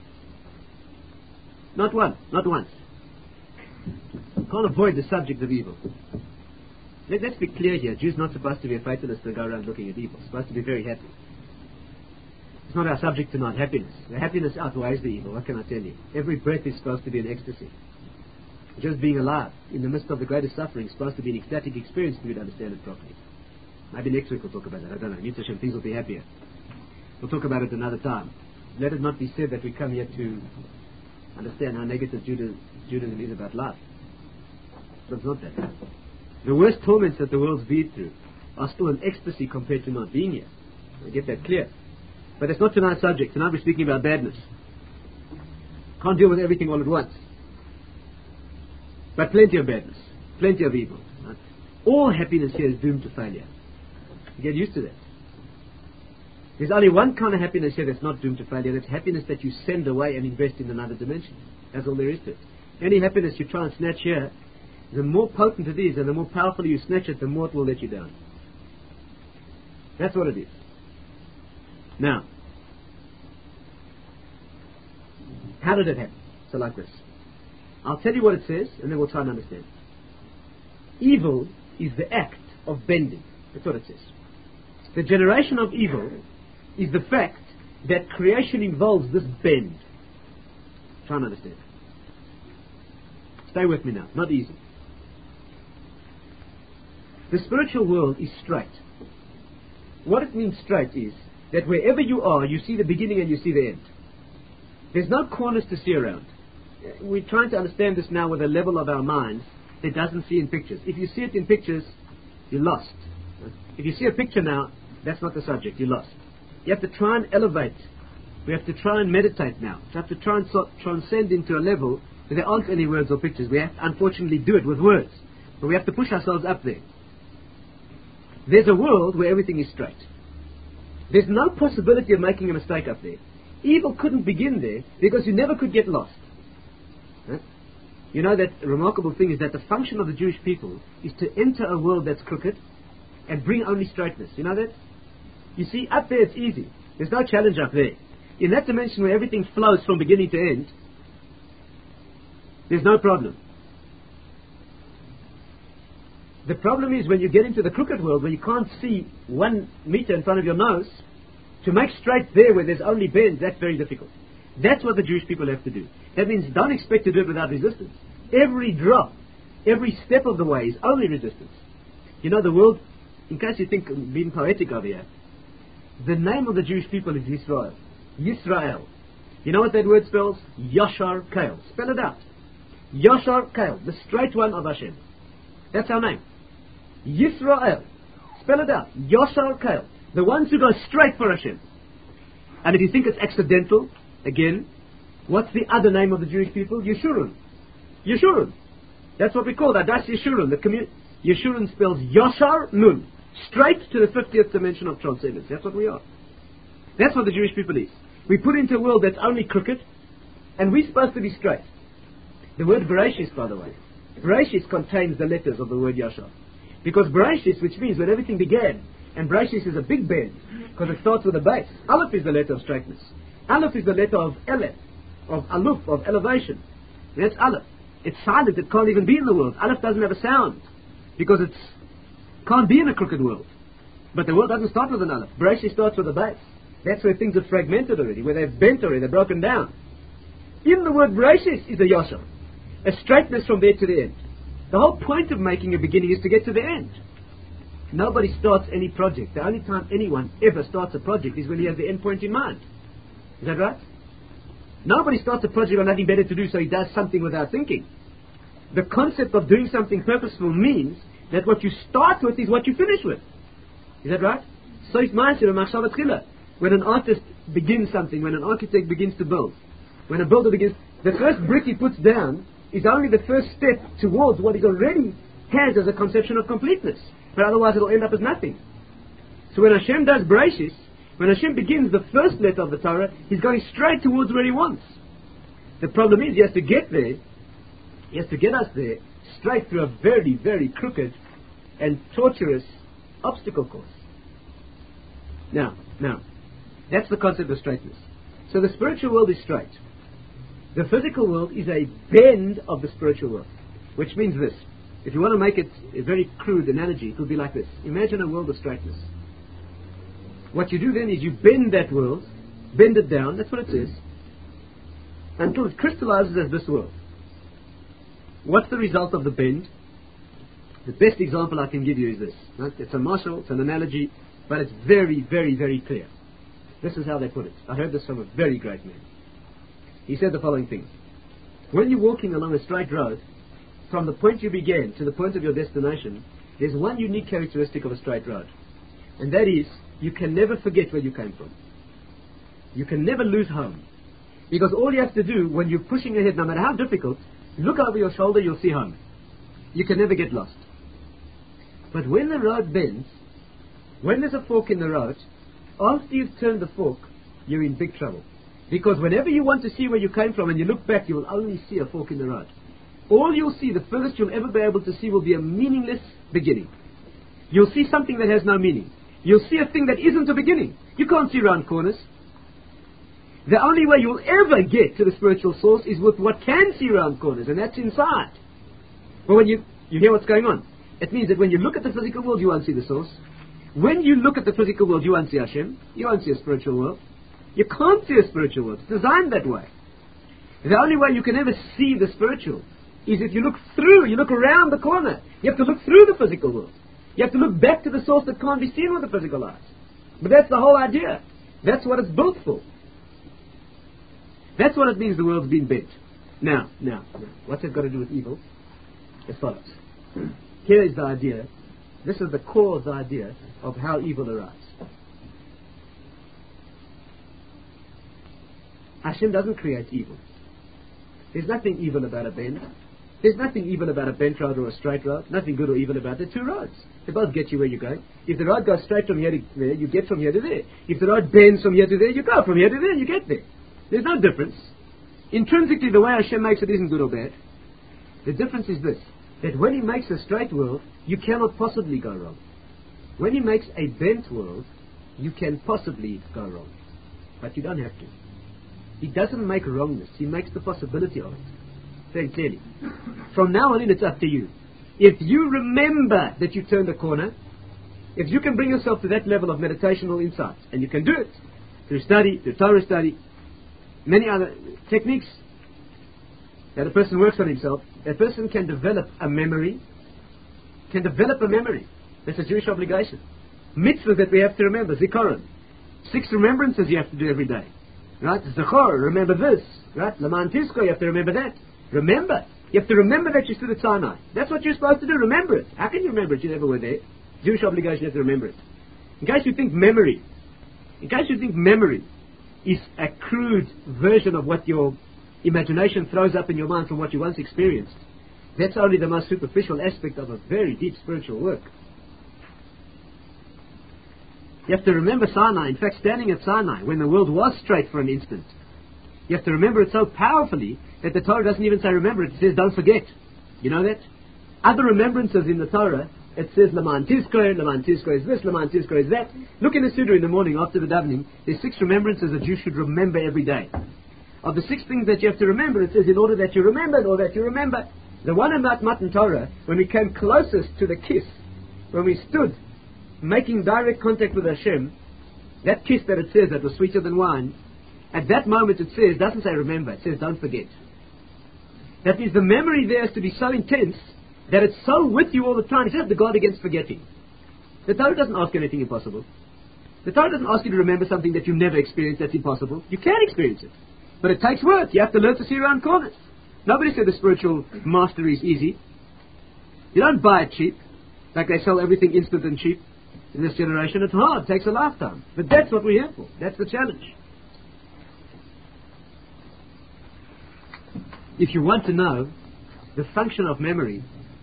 Not once. Can't avoid the subject of evil. Let's be clear here. Jews not supposed to be a fatalist and go around looking at evil. Supposed to be very happy. It's not our subject tonight, happiness. The happiness outweighs the evil, what can I tell you? Every breath is supposed to be an ecstasy. Just being alive in the midst of the greatest suffering is supposed to be an ecstatic experience if you understand it properly. Maybe next week we'll talk about that. I don't know. Yitzhak Hashem, things will be happier. We'll talk about it another time. Let it not be said that we come here to understand how negative Judaism is about life. But it's not that. The worst torments that the world's been through are still an ecstasy compared to not being here. I get that clear. But it's not tonight's subject. Tonight we're speaking about badness. Can't deal with everything all at once. But plenty of badness. Plenty of evil. Right? All happiness here is doomed to failure. You get used to that. There's only one kind of happiness here that's not doomed to failure. That's happiness that you send away and invest in another dimension. That's all there is to it. Any happiness you try and snatch here, the more potent it is and the more powerfully you snatch it, the more it will let you down. That's what it is. Now, how did it happen? So like this. I'll tell you what it says and then we'll try and understand. Evil is the act of bending. That's what it says. The generation of evil is the fact that creation involves this bend. Try and understand. Stay with me now. Not easy. The spiritual world is straight. What it means straight is that wherever you are, you see the beginning and you see the end. There's no corners to see around. We're trying to understand this now with a level of our minds that doesn't see in pictures. If you see it in pictures, you're lost. If you see a picture now, that's not the subject. You're lost. You have to try and elevate. We have to try and meditate now. We have to try and transcend into a level where there aren't any words or pictures. We have to unfortunately do it with words. But we have to push ourselves up there. There's a world where everything is straight. There's no possibility of making a mistake up there. Evil couldn't begin there because you never could get lost. Huh? You know that remarkable thing is that the function of the Jewish people is to enter a world that's crooked and bring only straightness. You know that? You see, up there it's easy. There's no challenge up there. In that dimension where everything flows from beginning to end, there's no problem. The problem is when you get into the crooked world where you can't see 1 meter in front of your nose, to make straight there where there's only bends, that's very difficult. That's what the Jewish people have to do. That means don't expect to do it without resistance. Every drop, every step of the way is only resistance. You know, the world, in case you think I'm being poetic over here, the name of the Jewish people is Yisrael. Yisrael. You know what that word spells? Yashar Kael. Spell it out. Yashar Kael, the straight one of Hashem. That's our name. Yisrael. Spell it out. Yashar Kael. The ones who go straight for Hashem. And if you think it's accidental, again, what's the other name of the Jewish people? Yeshurun. Yeshurun. That's what we call that. That's Yeshurun. Yeshurun spells Yashar Nun. Straight to the 50th dimension of transcendence. That's what we are. That's what the Jewish people is. We put into a world that's only crooked, and we're supposed to be straight. The word Bereshis, by the way, Bereshis contains the letters of the word Yashar. Because Bereshis, which means when everything began, and Bereshis is a big bend, because it starts with a base. Aleph is the letter of straightness. Aleph is the letter of Elef, of Aluf, of elevation. That's Aleph. It's silent, it can't even be in the world. Aleph doesn't have a sound, because it can't be in a crooked world. But the world doesn't start with an Aleph. Bereshis starts with a base. That's where things are fragmented already, where they've bent already, they're broken down. In the word Bereshis is a Yashar, a straightness from there to the end. The whole point of making a beginning is to get to the end. Nobody starts any project. The only time anyone ever starts a project is when he has the end point in mind. Is that right? Nobody starts a project with nothing better to do, so he does something without thinking. The concept of doing something purposeful means that what you start with is what you finish with. Is that right? So it's ma'aseh. When an artist begins something, when an architect begins to build, when a builder begins, the first brick he puts down is only the first step towards what he already has as a conception of completeness. But otherwise it will end up as nothing. So when Hashem does Bereshis, when Hashem begins the first letter of the Torah, he's going straight towards where he wants. The problem is he has to get there, he has to get us there, straight through a very, very crooked and torturous obstacle course. Now, that's the concept of straightness. So the spiritual world is straight. The physical world is a bend of the spiritual world, which means this. If you want to make it a very crude analogy, it would be like this. Imagine a world of straightness. What you do then is you bend that world, bend it down, that's what it says, until it crystallizes as this world. What's the result of the bend? The best example I can give you is this. Right? It's a marshal, it's an analogy, but it's very, very, very clear. This is how they put it. I heard this from a very great man. He said the following things. When you're walking along a straight road, from the point you began to the point of your destination, there's one unique characteristic of a straight road. And that is, you can never forget where you came from. You can never lose home. Because all you have to do when you're pushing ahead, no matter how difficult, look over your shoulder, you'll see home. You can never get lost. But when the road bends, when there's a fork in the road, after you've turned the fork, you're in big trouble. Because whenever you want to see where you came from and you look back, you will only see a fork in the road. All you'll see, the furthest you'll ever be able to see, will be a meaningless beginning. You'll see something that has no meaning. You'll see a thing that isn't a beginning. You can't see round corners. The only way you'll ever get to the spiritual source is with what can see round corners, and that's inside. But when you hear what's going on, it means that when you look at the physical world, you won't see the source. When you look at the physical world, you won't see Hashem. You won't see a spiritual world. You can't see a spiritual world. It's designed that way. The only way you can ever see the spiritual is if you look through, you look around the corner. You have to look through the physical world. You have to look back to the source that can't be seen with the physical eyes. But that's the whole idea. That's what it's built for. That's what it means the world's been bent. Now, what's it got to do with evil? As follows. Here is the idea. This is the core of the idea of how evil arises. Hashem doesn't create evil. There's nothing evil about a bend. There's nothing evil about a bent road or a straight road. Nothing good or evil about it. Two roads. They both get you where you're going. If the road goes straight from here to there, you get from here to there. If the road bends from here to there, you go from here to there, you get there. There's no difference. Intrinsically, the way Hashem makes it isn't good or bad. The difference is this, that when He makes a straight world, you cannot possibly go wrong. When He makes a bent world, you can possibly go wrong. But you don't have to. He doesn't make wrongness. He makes the possibility of it. Very clearly. From now on in, it's up to you. If you remember that you turned a corner, if you can bring yourself to that level of meditational insight, and you can do it through study, through Torah study, many other techniques that a person works on himself, that person can develop a memory. That's a Jewish obligation. Mitzvahs that we have to remember, Zikaron. 6 remembrances you have to do every day. Right? Zachor, remember this. Right? Laman Tisko, you have to remember that. Remember. You have to remember that you stood at Sinai. That's what you're supposed to do. Remember it. How can you remember it? You never were there. Jewish obligation, you have to remember it. In case you think memory is a crude version of what your imagination throws up in your mind from what you once experienced, that's only the most superficial aspect of a very deep spiritual work. You have to remember Sinai. In fact, standing at Sinai, when the world was straight for an instant, you have to remember it so powerfully that the Torah doesn't even say remember it. It says don't forget. You know that? Other remembrances in the Torah, it says Laman Tizkor is this, Laman Tizkor is that. Look in the Siddur in the morning after the davening. There's 6 remembrances that you should remember every day. Of the 6 things that you have to remember, it says in order that you remember, or that you remember. The one in Matan Torah, when we came closest to the kiss, when we stood making direct contact with Hashem, that kiss that it says that was sweeter than wine, at that moment it says, doesn't say remember, it says don't forget. That means the memory there has to be so intense that it's so with you all the time. It says the guard against forgetting. The Torah doesn't ask anything impossible. The Torah doesn't ask you to remember something that you've never experienced that's impossible. You can experience it. But it takes work. You have to learn to see around corners. Nobody said the spiritual mastery is easy. You don't buy it cheap, like they sell everything instant and cheap in this generation. It's hard. It takes a lifetime. But that's what we're here for. That's the challenge. If you want to know the function of memory,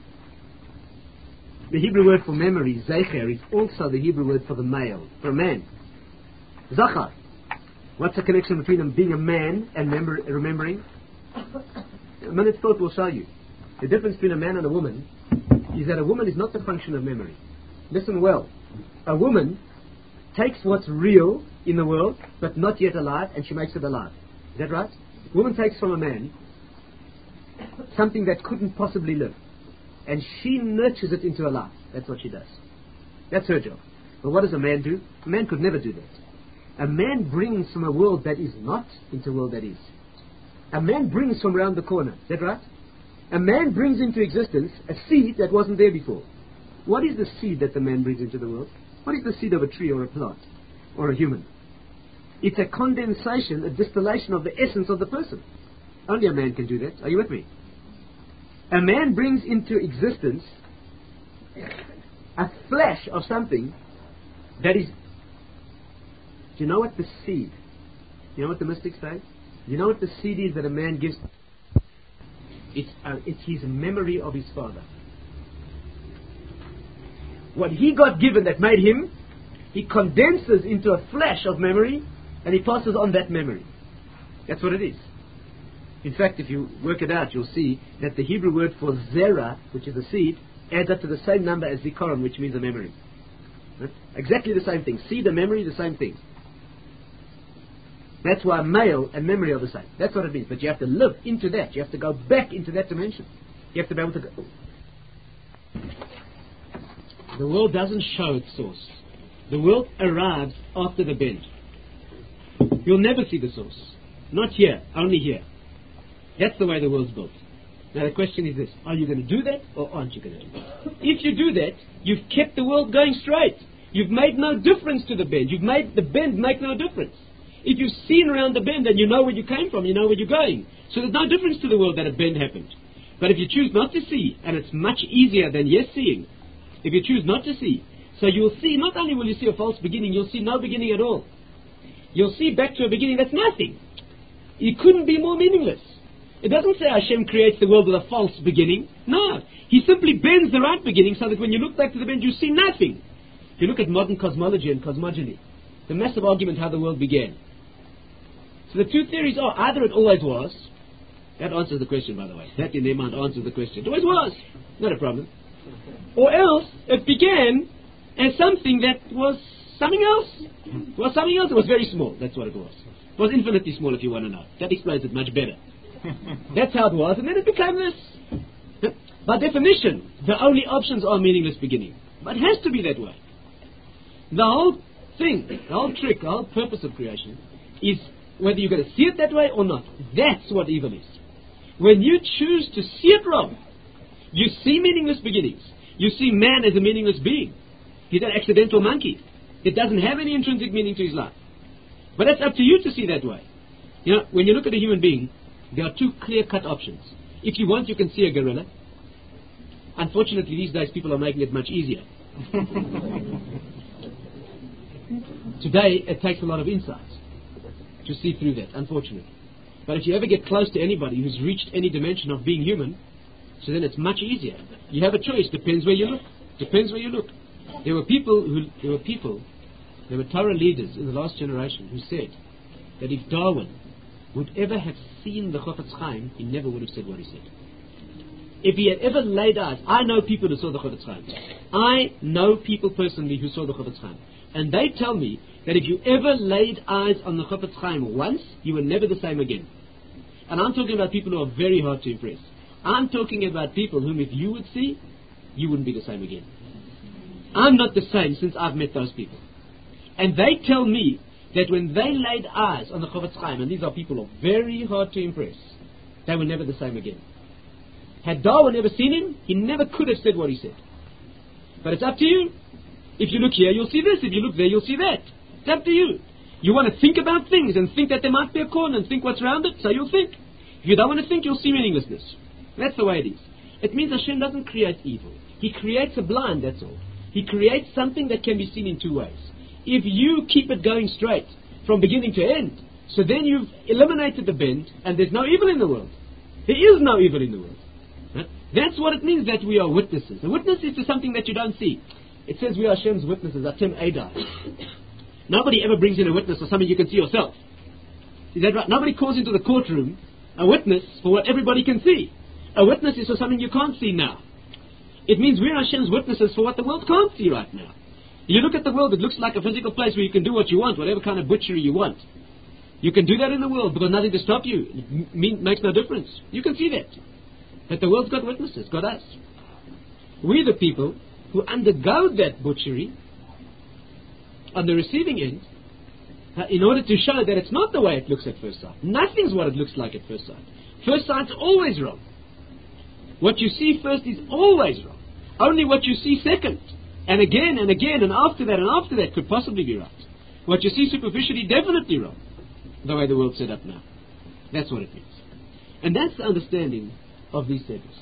the Hebrew word for memory, zecher, is also the Hebrew word for the male, for a man. Zachar. What's the connection between being a man and remembering? A minute's thought will show you. The difference between a man and a woman is that a woman is not the function of memory. Listen well. A woman takes what's real in the world, but not yet alive, and she makes it alive. Is that right? A woman takes from a man something that couldn't possibly live, and she nurtures it into a life. That's what she does. That's her job. But what does a man do? A man could never do that. A man brings from a world that is not into a world that is. A man brings from around the corner. Is that right? A man brings into existence a seed that wasn't there before. What is the seed that the man brings into the world? What is the seed of a tree or a plant or a human? It's a condensation, a distillation of the essence of the person. Only a man can do that. Are you with me? a man brings into existence a flash of something that is, do you know what the seed, you know what the mystics say? You know what the seed is that a man gives? It's his memory of his father. What he got given that made him, he condenses into a flash of memory, and he passes on that memory. That's what it is. In fact, if you work it out, you'll see that the Hebrew word for zera, which is a seed, adds up to the same number as zikaron, which means a memory. Right? Exactly the same thing. Seed and memory, the same thing. That's why male and memory are the same. That's what it means. But you have to live into that. You have to go back into that dimension. You have to be able to go. The world doesn't show its source. The world arrives after the bend. You'll never see the source. Not here, only here. That's the way the world's built. Now the question is this: are you going to do that, or aren't you going to do that? If you do that, you've kept the world going straight. You've made no difference to the bend. You've made the bend make no difference. If you've seen around the bend, then you know where you came from, you know where you're going. So there's no difference to the world that a bend happened. But if you choose not to see, and it's much easier than yes seeing, if you choose not to see, so you'll see, not only will you see a false beginning, you'll see no beginning at all. You'll see back to a beginning that's nothing. It couldn't be more meaningless. It doesn't say Hashem creates the world with a false beginning. No. He simply bends the right beginning so that when you look back to the bend, you see nothing. If you look at modern cosmology and cosmogony, the massive argument how the world began. So the two theories are, either it always was. That answers the question, by the way. That in their mind answers the question. It always was. Not a problem. Or else it began as something that was something else. It was something else. It was very small. That's what it was. It was infinitely small, if you want to know. That explains it much better. That's how it was. And then it became this. By definition, the only options are meaningless beginning. But it has to be that way. The whole thing, the whole trick, the whole purpose of creation is whether you're going to see it that way or not. That's what evil is. When you choose to see it wrong, you see meaningless beginnings. You see man as a meaningless being. He's an accidental monkey. It doesn't have any intrinsic meaning to his life. But that's up to you to see that way. You know, when you look at a human being, there are two clear-cut options. If you want, you can see a gorilla. Unfortunately, these days people are making it much easier. Today, it takes a lot of insight to see through that, unfortunately. But if you ever get close to anybody who's reached any dimension of being human, so then it's much easier. You have a choice. Depends where you look. Depends where you look. There were Torah leaders in the last generation who said that if Darwin would ever have seen the Chofetz Chaim, he never would have said what he said. If he had ever laid eyes, I know people who saw the Chofetz Chaim. I know people personally who saw the Chofetz Chaim. And they tell me that if you ever laid eyes on the Chofetz Chaim once, you were never the same again. And I'm talking about people who are very hard to impress. I'm talking about people whom if you would see, you wouldn't be the same again. I'm not the same since I've met those people. And they tell me that when they laid eyes on the Chofetz Chaim, and these are people who are very hard to impress, they were never the same again. Had Darwin ever seen him, he never could have said what he said. But it's up to you. If you look here, you'll see this. If you look there, you'll see that. It's up to you. You want to think about things and think that there might be a corner and think what's around it, so you'll think. If you don't want to think, you'll see meaninglessness. That's the way it is. It means Hashem doesn't create evil. He creates a blind, that's all. He creates something that can be seen in two ways. If you keep it going straight from beginning to end, so then you've eliminated the bend and there's no evil in the world. There is no evil in the world. Right? That's what it means that we are witnesses. A witness is to something that you don't see. It says we are Hashem's witnesses, Atem Eidai. Nobody ever brings in a witness for something you can see yourself. Is that right? Nobody calls into the courtroom a witness for what everybody can see. A witness is for something you can't see now. It means we're Hashem's witnesses for what the world can't see right now. You look at the world, it looks like a physical place where you can do what you want, whatever kind of butchery you want. You can do that in the world because nothing to stop you. It makes no difference. You can see that. But the world's got witnesses, got us. We're the people who undergo that butchery on the receiving end in order to show that it's not the way it looks at first sight. Nothing's what it looks like at first sight. First sight's always wrong. What you see first is always wrong. Only what you see second, and again, and after that could possibly be right. What you see superficially, definitely wrong. The way the world's set up now. That's what it means. And that's the understanding of these things.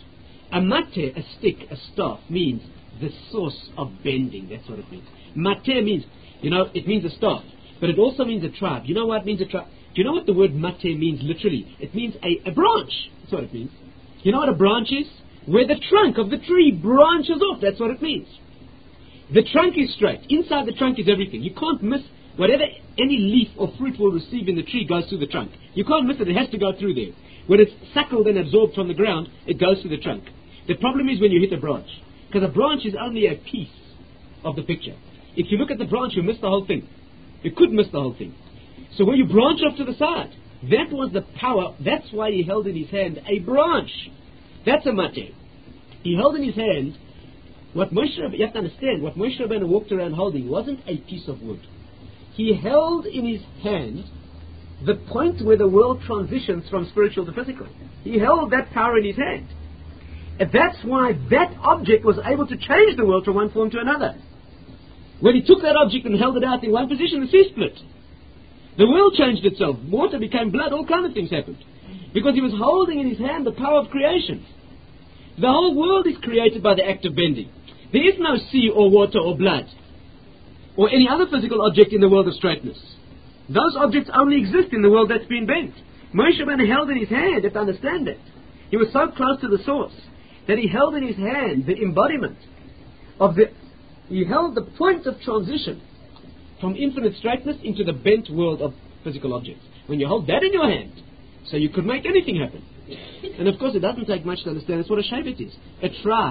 A mate, a stick, a staff, means the source of bending. That's what it means. Mate means, it means a staff. But it also means a tribe. You know what it means, a tribe? Do you know what the word mate means literally? It means a branch. That's what it means. You know what a branch is? Where the trunk of the tree branches off. That's what it means. The trunk is straight. Inside the trunk is everything. You can't miss whatever any leaf or fruit will receive in the tree goes through the trunk. You can't miss it. It has to go through there. When it's suckled and absorbed from the ground, it goes through the trunk. The problem is when you hit a branch. Because a branch is only a piece of the picture. If you look at the branch, you miss the whole thing. You could miss the whole thing. So when you branch off to the side, that was the power. That's why he held in his hand a branch. That's a mate. He held in his hand what Moshe Rabbeinu, you have to understand, what Moshe Rabbeinu walked around holding wasn't a piece of wood. He held in his hand the point where the world transitions from spiritual to physical. He held that power in his hand. And that's why that object was able to change the world from one form to another. When he took that object and held it out in one position, the sea split. The world changed itself. Water became blood. All kinds of things happened. Because he was holding in his hand the power of creation. The whole world is created by the act of bending. There is no sea or water or blood or any other physical object in the world of straightness. Those objects only exist in the world that's been bent. Moshe Rabbeinu held in his hand, you have to understand that. He was so close to the source that he held in his hand the embodiment of he held the point of transition from infinite straightness into the bent world of physical objects. When you hold that in your hand, so you could make anything happen. And of course it doesn't take much to understand. That's what a shevet is. A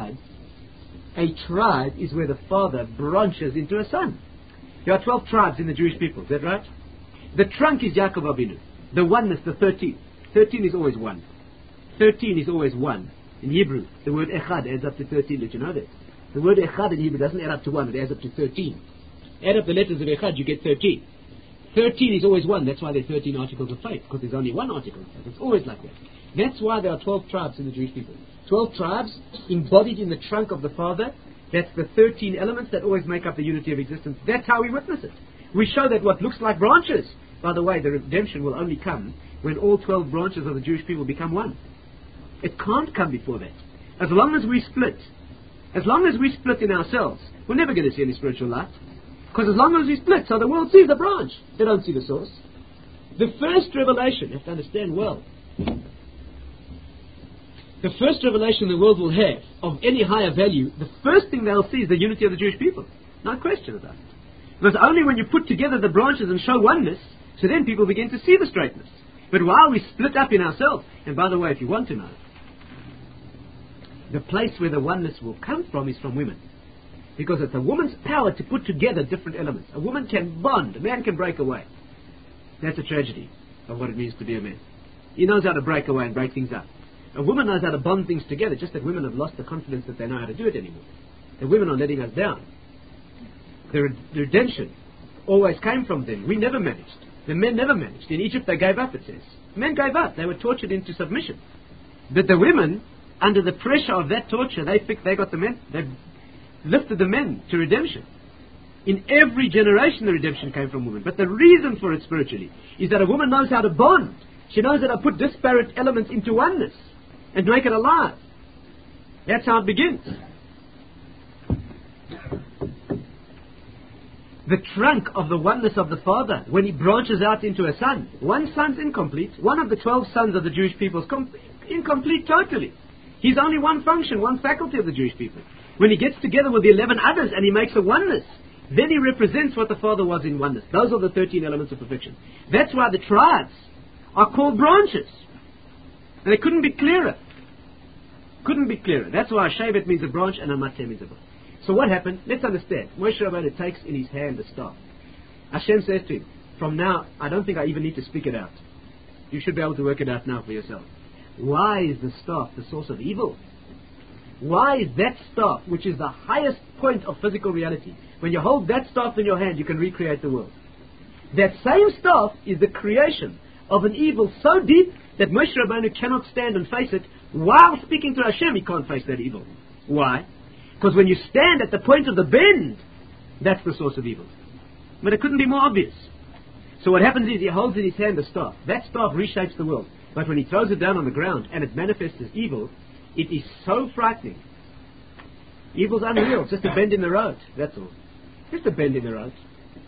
tribe is where the father branches into a son. There are 12 tribes in the Jewish people, is that right? The trunk is Yaakov Avinu. The oneness, the 13. 13 is always one. 13 is always one. In Hebrew, the word echad adds up to 13. Did you know that? The word echad in Hebrew doesn't add up to 1, it adds up to 13. Add up the letters of echad, you get 13. 13 is always one. That's why there are 13 articles of faith, because there's only one article of faith. It's always like that. That's why there are 12 tribes in the Jewish people. 12 tribes embodied in the trunk of the Father. That's the 13 elements that always make up the unity of existence. That's how we witness it. We show that what looks like branches. By the way, the redemption will only come when all 12 branches of the Jewish people become one. It can't come before that. As long as we split in ourselves, we're never going to see any spiritual light. Because as long as we split, so the world sees the branch. They don't see the source. The first revelation, you have to understand well, the first revelation the world will have of any higher value, the first thing they'll see is the unity of the Jewish people. No question about it. Because only when you put together the branches and show oneness, so then people begin to see the straightness. But while we split up in ourselves, and by the way, if you want to know, the place where the oneness will come from is from women. Because it's a woman's power to put together different elements. A woman can bond, a man can break away. That's a tragedy of what it means to be a man. He knows how to break away and break things up. A woman knows how to bond things together, just that women have lost the confidence that they know how to do it anymore. The women are letting us down. The redemption always came from them. We never managed. The men never managed. In Egypt they gave up, it says. Men gave up. They were tortured into submission. But the women, under the pressure of that torture, they got the men. They lifted the men to redemption. In every generation the redemption came from women. But the reason for it spiritually is that a woman knows how to bond. She knows how to put disparate elements into oneness and make it alive. That's how it begins. The trunk of the oneness of the Father, when he branches out into a son. One son's incomplete. One of the 12 sons of the Jewish people is incomplete totally. He's only one function, one faculty of the Jewish people. When he gets together with the 11 others and he makes a oneness, then he represents what the Father was in oneness. Those are the 13 elements of perfection. That's why the tribes are called branches. And they couldn't be clearer. Couldn't be clearer. That's why a shevet means a branch and a mateh means a branch. So what happened? Let's understand. Moshe Rabbeinu takes in his hand the staff. Hashem says to him, from now, I don't think I even need to speak it out. You should be able to work it out now for yourself. Why is the staff the source of evil? Why is that staff, which is the highest point of physical reality, when you hold that staff in your hand, you can recreate the world. That same staff is the creation of an evil so deep that Moshe Rabbeinu cannot stand and face it. While speaking to Hashem, he can't face that evil. Why? Because when you stand at the point of the bend, that's the source of evil. But it couldn't be more obvious. So what happens is he holds in his hand the staff. That staff reshapes the world. But when he throws it down on the ground and it manifests as evil, It is so frightening. Evil's unreal. It's just a bend in the road. That's all. Just a bend in the road.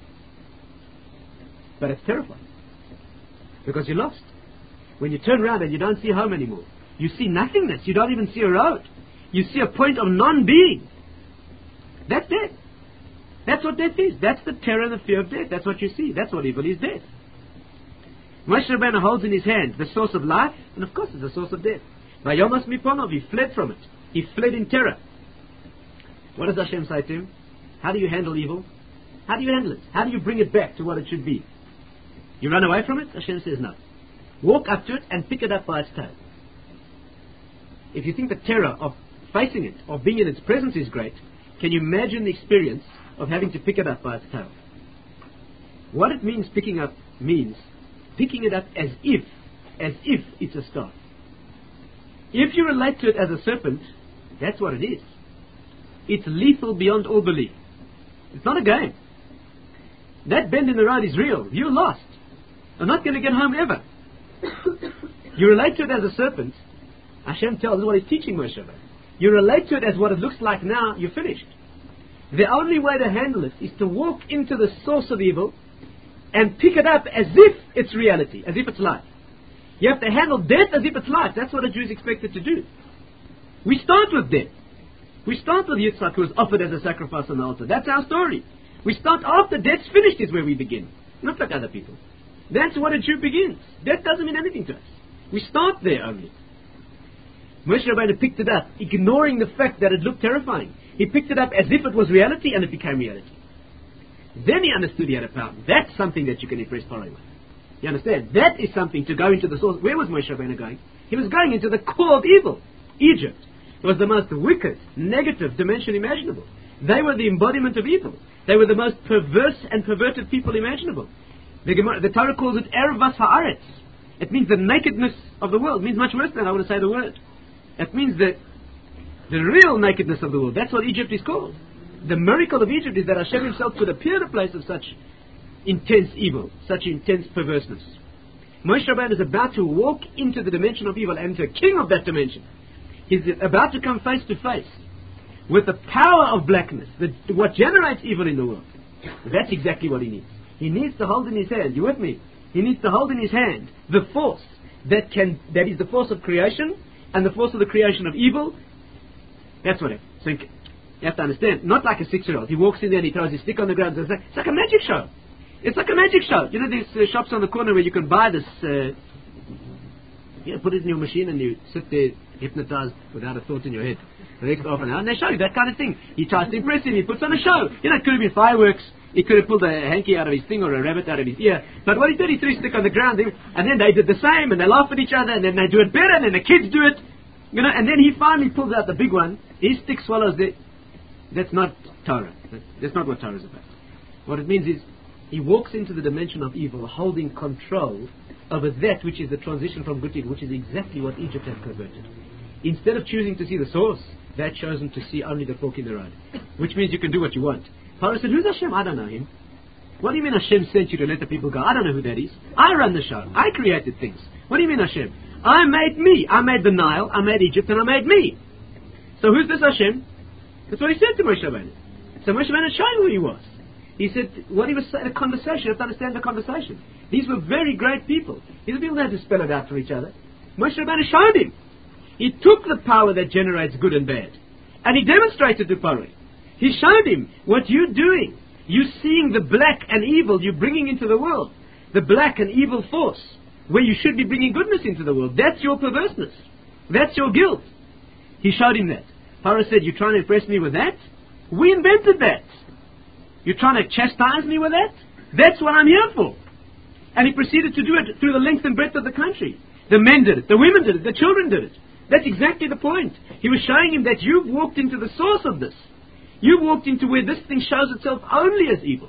But it's terrifying. Because you're lost. When you turn around and you don't see home anymore, you see nothingness. You don't even see a road. You see a point of non-being. That's death. That's what death is. That's the terror and the fear of death. That's what you see. That's what evil is, death. Moshe Rabbeinu holds in his hand the source of life, and of course it's the source of death. Vayomas miponov, he fled from it. He fled in terror. What does Hashem say to him? How do you handle evil? How do you handle it? How do you bring it back to what it should be? You run away from it? Hashem says no. Walk up to it and pick it up by its tail. If you think the terror of facing it, of being in its presence is great, can you imagine the experience of having to pick it up by its tail? What it means picking up means picking it up as if it's a star. If you relate to it as a serpent, that's what it is. It's lethal beyond all belief. It's not a game. That bend in the road is real. You're lost. I'm not going to get home ever. You relate to it as a serpent. Hashem tells us what he's teaching Moshe about. You relate to it as what it looks like now, you're finished. The only way to handle it is to walk into the source of evil and pick it up as if it's reality, as if it's life. You have to handle death as if it's life. That's what a Jew is expected to do. We start with death. We start with Yitzchak, who was offered as a sacrifice on the altar. That's our story. We start after death's finished is where we begin. Not like other people. That's what a Jew begins. Death doesn't mean anything to us. We start there only. Moshe Rabbeinu picked it up, ignoring the fact that it looked terrifying. He picked it up as if it was reality, and it became reality. Then he understood he had a power. That's something that you can impress Pharaoh with. You understand? That is something to go into the source. Where was Moshe Rabbeinu going? He was going into the core of evil. Egypt was the most wicked, negative dimension imaginable. They were the embodiment of evil. They were the most perverse and perverted people imaginable. The Torah calls it Ervas Haaretz. It means the nakedness of the world. It means much worse than I want to say the word. It means the real nakedness of the world. That's what Egypt is called. The miracle of Egypt is that Hashem himself could appear in a place of such intense evil, such intense perverseness. Moshe Rabbeinu is about to walk into the dimension of evil and the king of that dimension. He's about to come face to face with the power of blackness, what generates evil in the world. That's exactly what he needs. He needs to hold in his hand, you with me? He needs to hold in his hand the force that is the force of creation and the force of the creation of evil. That's what it is. So you have to understand, not like a 6-year-old. He walks in there and he throws his stick on the ground and says, it's like a magic show. It's like a magic show. You know these shops on the corner where you can buy this, put it in your machine and you sit there hypnotized without a thought in your head for the next half an hour, and they show you that kind of thing. He tries to impress him, he puts on a show. You know, it could have been fireworks, he could have pulled a hanky out of his thing or a rabbit out of his ear, but what he did, he threw his stick on the ground, and then they did the same, and they laugh at each other, and then they do it better, and then the kids do it, you know, and then he finally pulls out the big one, his stick swallows it. That's not Torah. That's not what Torah is about. What it means is, he walks into the dimension of evil, holding control over that which is the transition from good to evil, which is exactly what Egypt has perverted. Instead of choosing to see the source, they've chosen to see only the fork in the road, which means you can do what you want. Pharaoh said, who's Hashem? I don't know him. What do you mean Hashem sent you to let the people go? I don't know who that is. I run the show. I created things. What do you mean Hashem? I made me. I made the Nile, I made Egypt, and I made me. So who's this Hashem? That's what he said to Moshe Rabbeinu. So Moshe Rabbeinu showed him who he was. He said, what he was saying, a conversation, you have to understand the conversation. These were very great people. These people had to spell it out for each other. Moshe Rabbeinu showed him. He took the power that generates good and bad, and he demonstrated to Pharaoh. He showed him what you're doing. You're seeing the black and evil you're bringing into the world. The black and evil force, where you should be bringing goodness into the world. That's your perverseness. That's your guilt. He showed him that. Pharaoh said, you're trying to impress me with that? We invented that. You're trying to chastise me with that? That's what I'm here for. And he proceeded to do it through the length and breadth of the country. The men did it, the women did it, the children did it. That's exactly the point. He was showing him that you've walked into the source of this. You've walked into where this thing shows itself only as evil.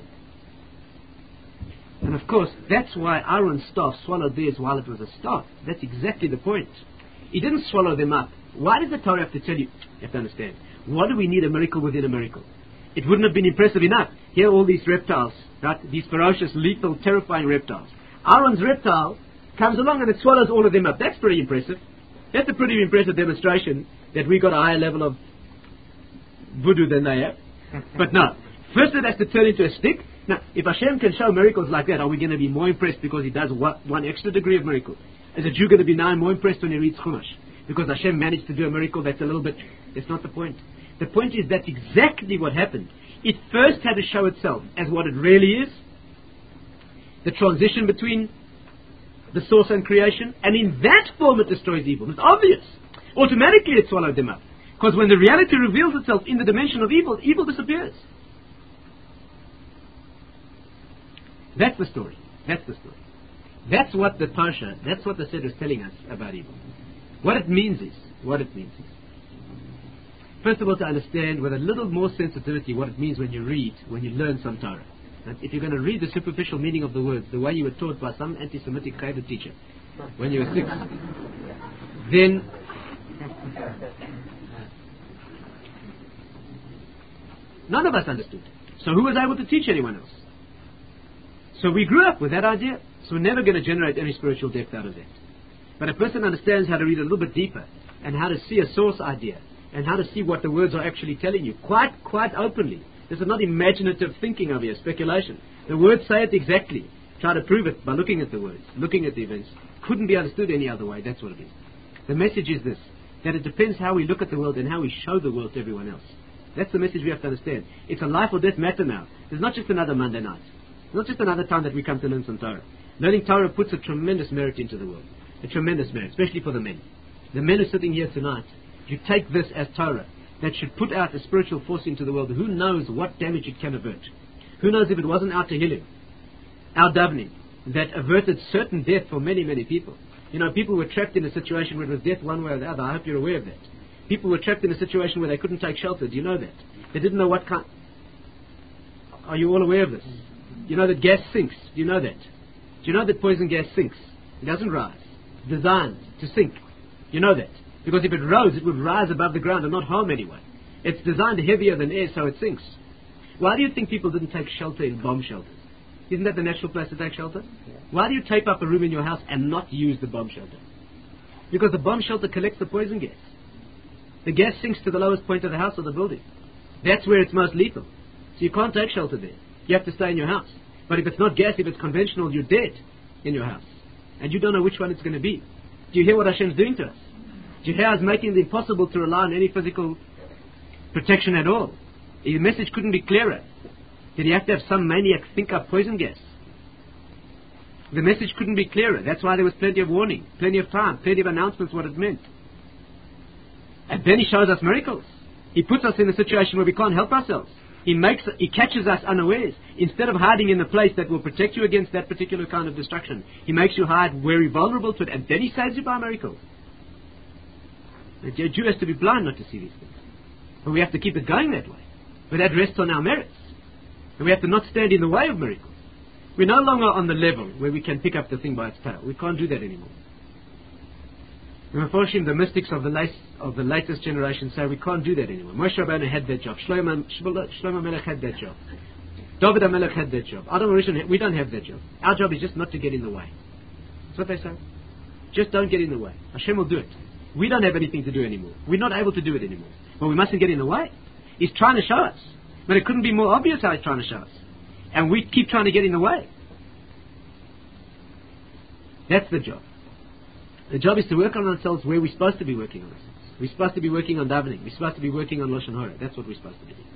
And of course, that's why Aaron's staff swallowed theirs while it was a staff. That's exactly the point. He didn't swallow them up. Why does the Torah have to tell you? You have to understand. Why do we need a miracle within a miracle? It wouldn't have been impressive enough. Here are all these reptiles, right? These ferocious, lethal, terrifying reptiles. Aaron's reptile comes along and it swallows all of them up. That's pretty impressive. That's a pretty impressive demonstration that we got a higher level of voodoo than they have. But no. First it has to turn into a stick. Now, if Hashem can show miracles like that, are we going to be more impressed because He does one extra degree of miracle? Is a Jew going to be now more impressed when he reads Chumash? Because Hashem managed to do a miracle that's a little bit... That's not the point. The point is that's exactly what happened. It first had to show itself as what it really is. The transition between the source and creation. And in that form it destroys evil. It's obvious. Automatically it swallowed them up. Because when the reality reveals itself in the dimension of evil, evil disappears. That's the story. That's the story. That's what the Parsha, that's what the Seder is telling us about evil. What it means is, first of all, to understand with a little more sensitivity what it means when you read, when you learn some Torah. And if you're going to read the superficial meaning of the words, the way you were taught by some anti-Semitic Cheder teacher when you were 6, then none of us understood. So who was able to teach anyone else? So we grew up with that idea. So we're never going to generate any spiritual depth out of that. But a person understands how to read a little bit deeper and how to see a source idea and how to see what the words are actually telling you quite openly. This is not imaginative thinking over here, speculation. The words say it exactly. Try to prove it by looking at the words, looking at the events. Couldn't be understood any other way. That's what it is. The message is this, that it depends how we look at the world and how we show the world to everyone else. That's the message we have to understand. It's a life or death matter now. It's not just another Monday night. It's not just another time that we come to learn some Torah. Learning Torah puts a tremendous merit into the world. A tremendous merit, especially for the men. The men who are sitting here tonight, you take this as Torah that should put out a spiritual force into the world. Who knows what damage it can avert? Who knows if it wasn't our Tehillim, our davening, that averted certain death for many, many people. You know, people were trapped in a situation where it was death one way or the other. I hope you're aware of that. People were trapped in a situation where they couldn't take shelter. Do you know that? They didn't know what kind... Are you all aware of this? You know that gas sinks. Do you know that? Do you know that poison gas sinks? It doesn't rise. It's designed to sink. You know that. Because if it rose, it would rise above the ground and not harm anyone. It's designed heavier than air, so it sinks. Why do you think people didn't take shelter in bomb shelters? Isn't that the natural place to take shelter? Yeah. Why do you tape up a room in your house and not use the bomb shelter? Because the bomb shelter collects the poison gas. The gas sinks to the lowest point of the house or the building. That's where it's most lethal. So you can't take shelter there. You have to stay in your house. But if it's not gas, if it's conventional, you're dead in your house. And you don't know which one it's going to be. Do you hear what Hashem's doing to us? Do you hear us making it impossible to rely on any physical protection at all? The message couldn't be clearer. Did he have to have some maniac think up poison gas? The message couldn't be clearer. That's why there was plenty of warning, plenty of time, plenty of announcements what it meant. And then he shows us miracles. He puts us in a situation where we can't help ourselves. He catches us unawares. Instead of hiding in the place that will protect you against that particular kind of destruction, he makes you hide very vulnerable to it, and then he saves you by a miracle. The Jew has to be blind not to see these things. But we have to keep it going that way. But that rests on our merits. And we have to not stand in the way of miracles. We're no longer on the level where we can pick up the thing by its tail. We can't do that anymore. And unfortunately, the mystics of the latest generation say we can't do that anymore. Moshe Rabbeinu had that job. Shlomo Melech had that job. David HaMelech had that job. Adam HaRishon, we don't have that job. Our job is just not to get in the way. That's what they say. Just don't get in the way. Hashem will do it. We don't have anything to do anymore. We're not able to do it anymore. But we mustn't get in the way. He's trying to show us. But it couldn't be more obvious how he's trying to show us. And we keep trying to get in the way. That's the job. The job is to work on ourselves where we're supposed to be working on ourselves. We're supposed to be working on davening. We're supposed to be working on Lashon Hara. That's what we're supposed to be doing.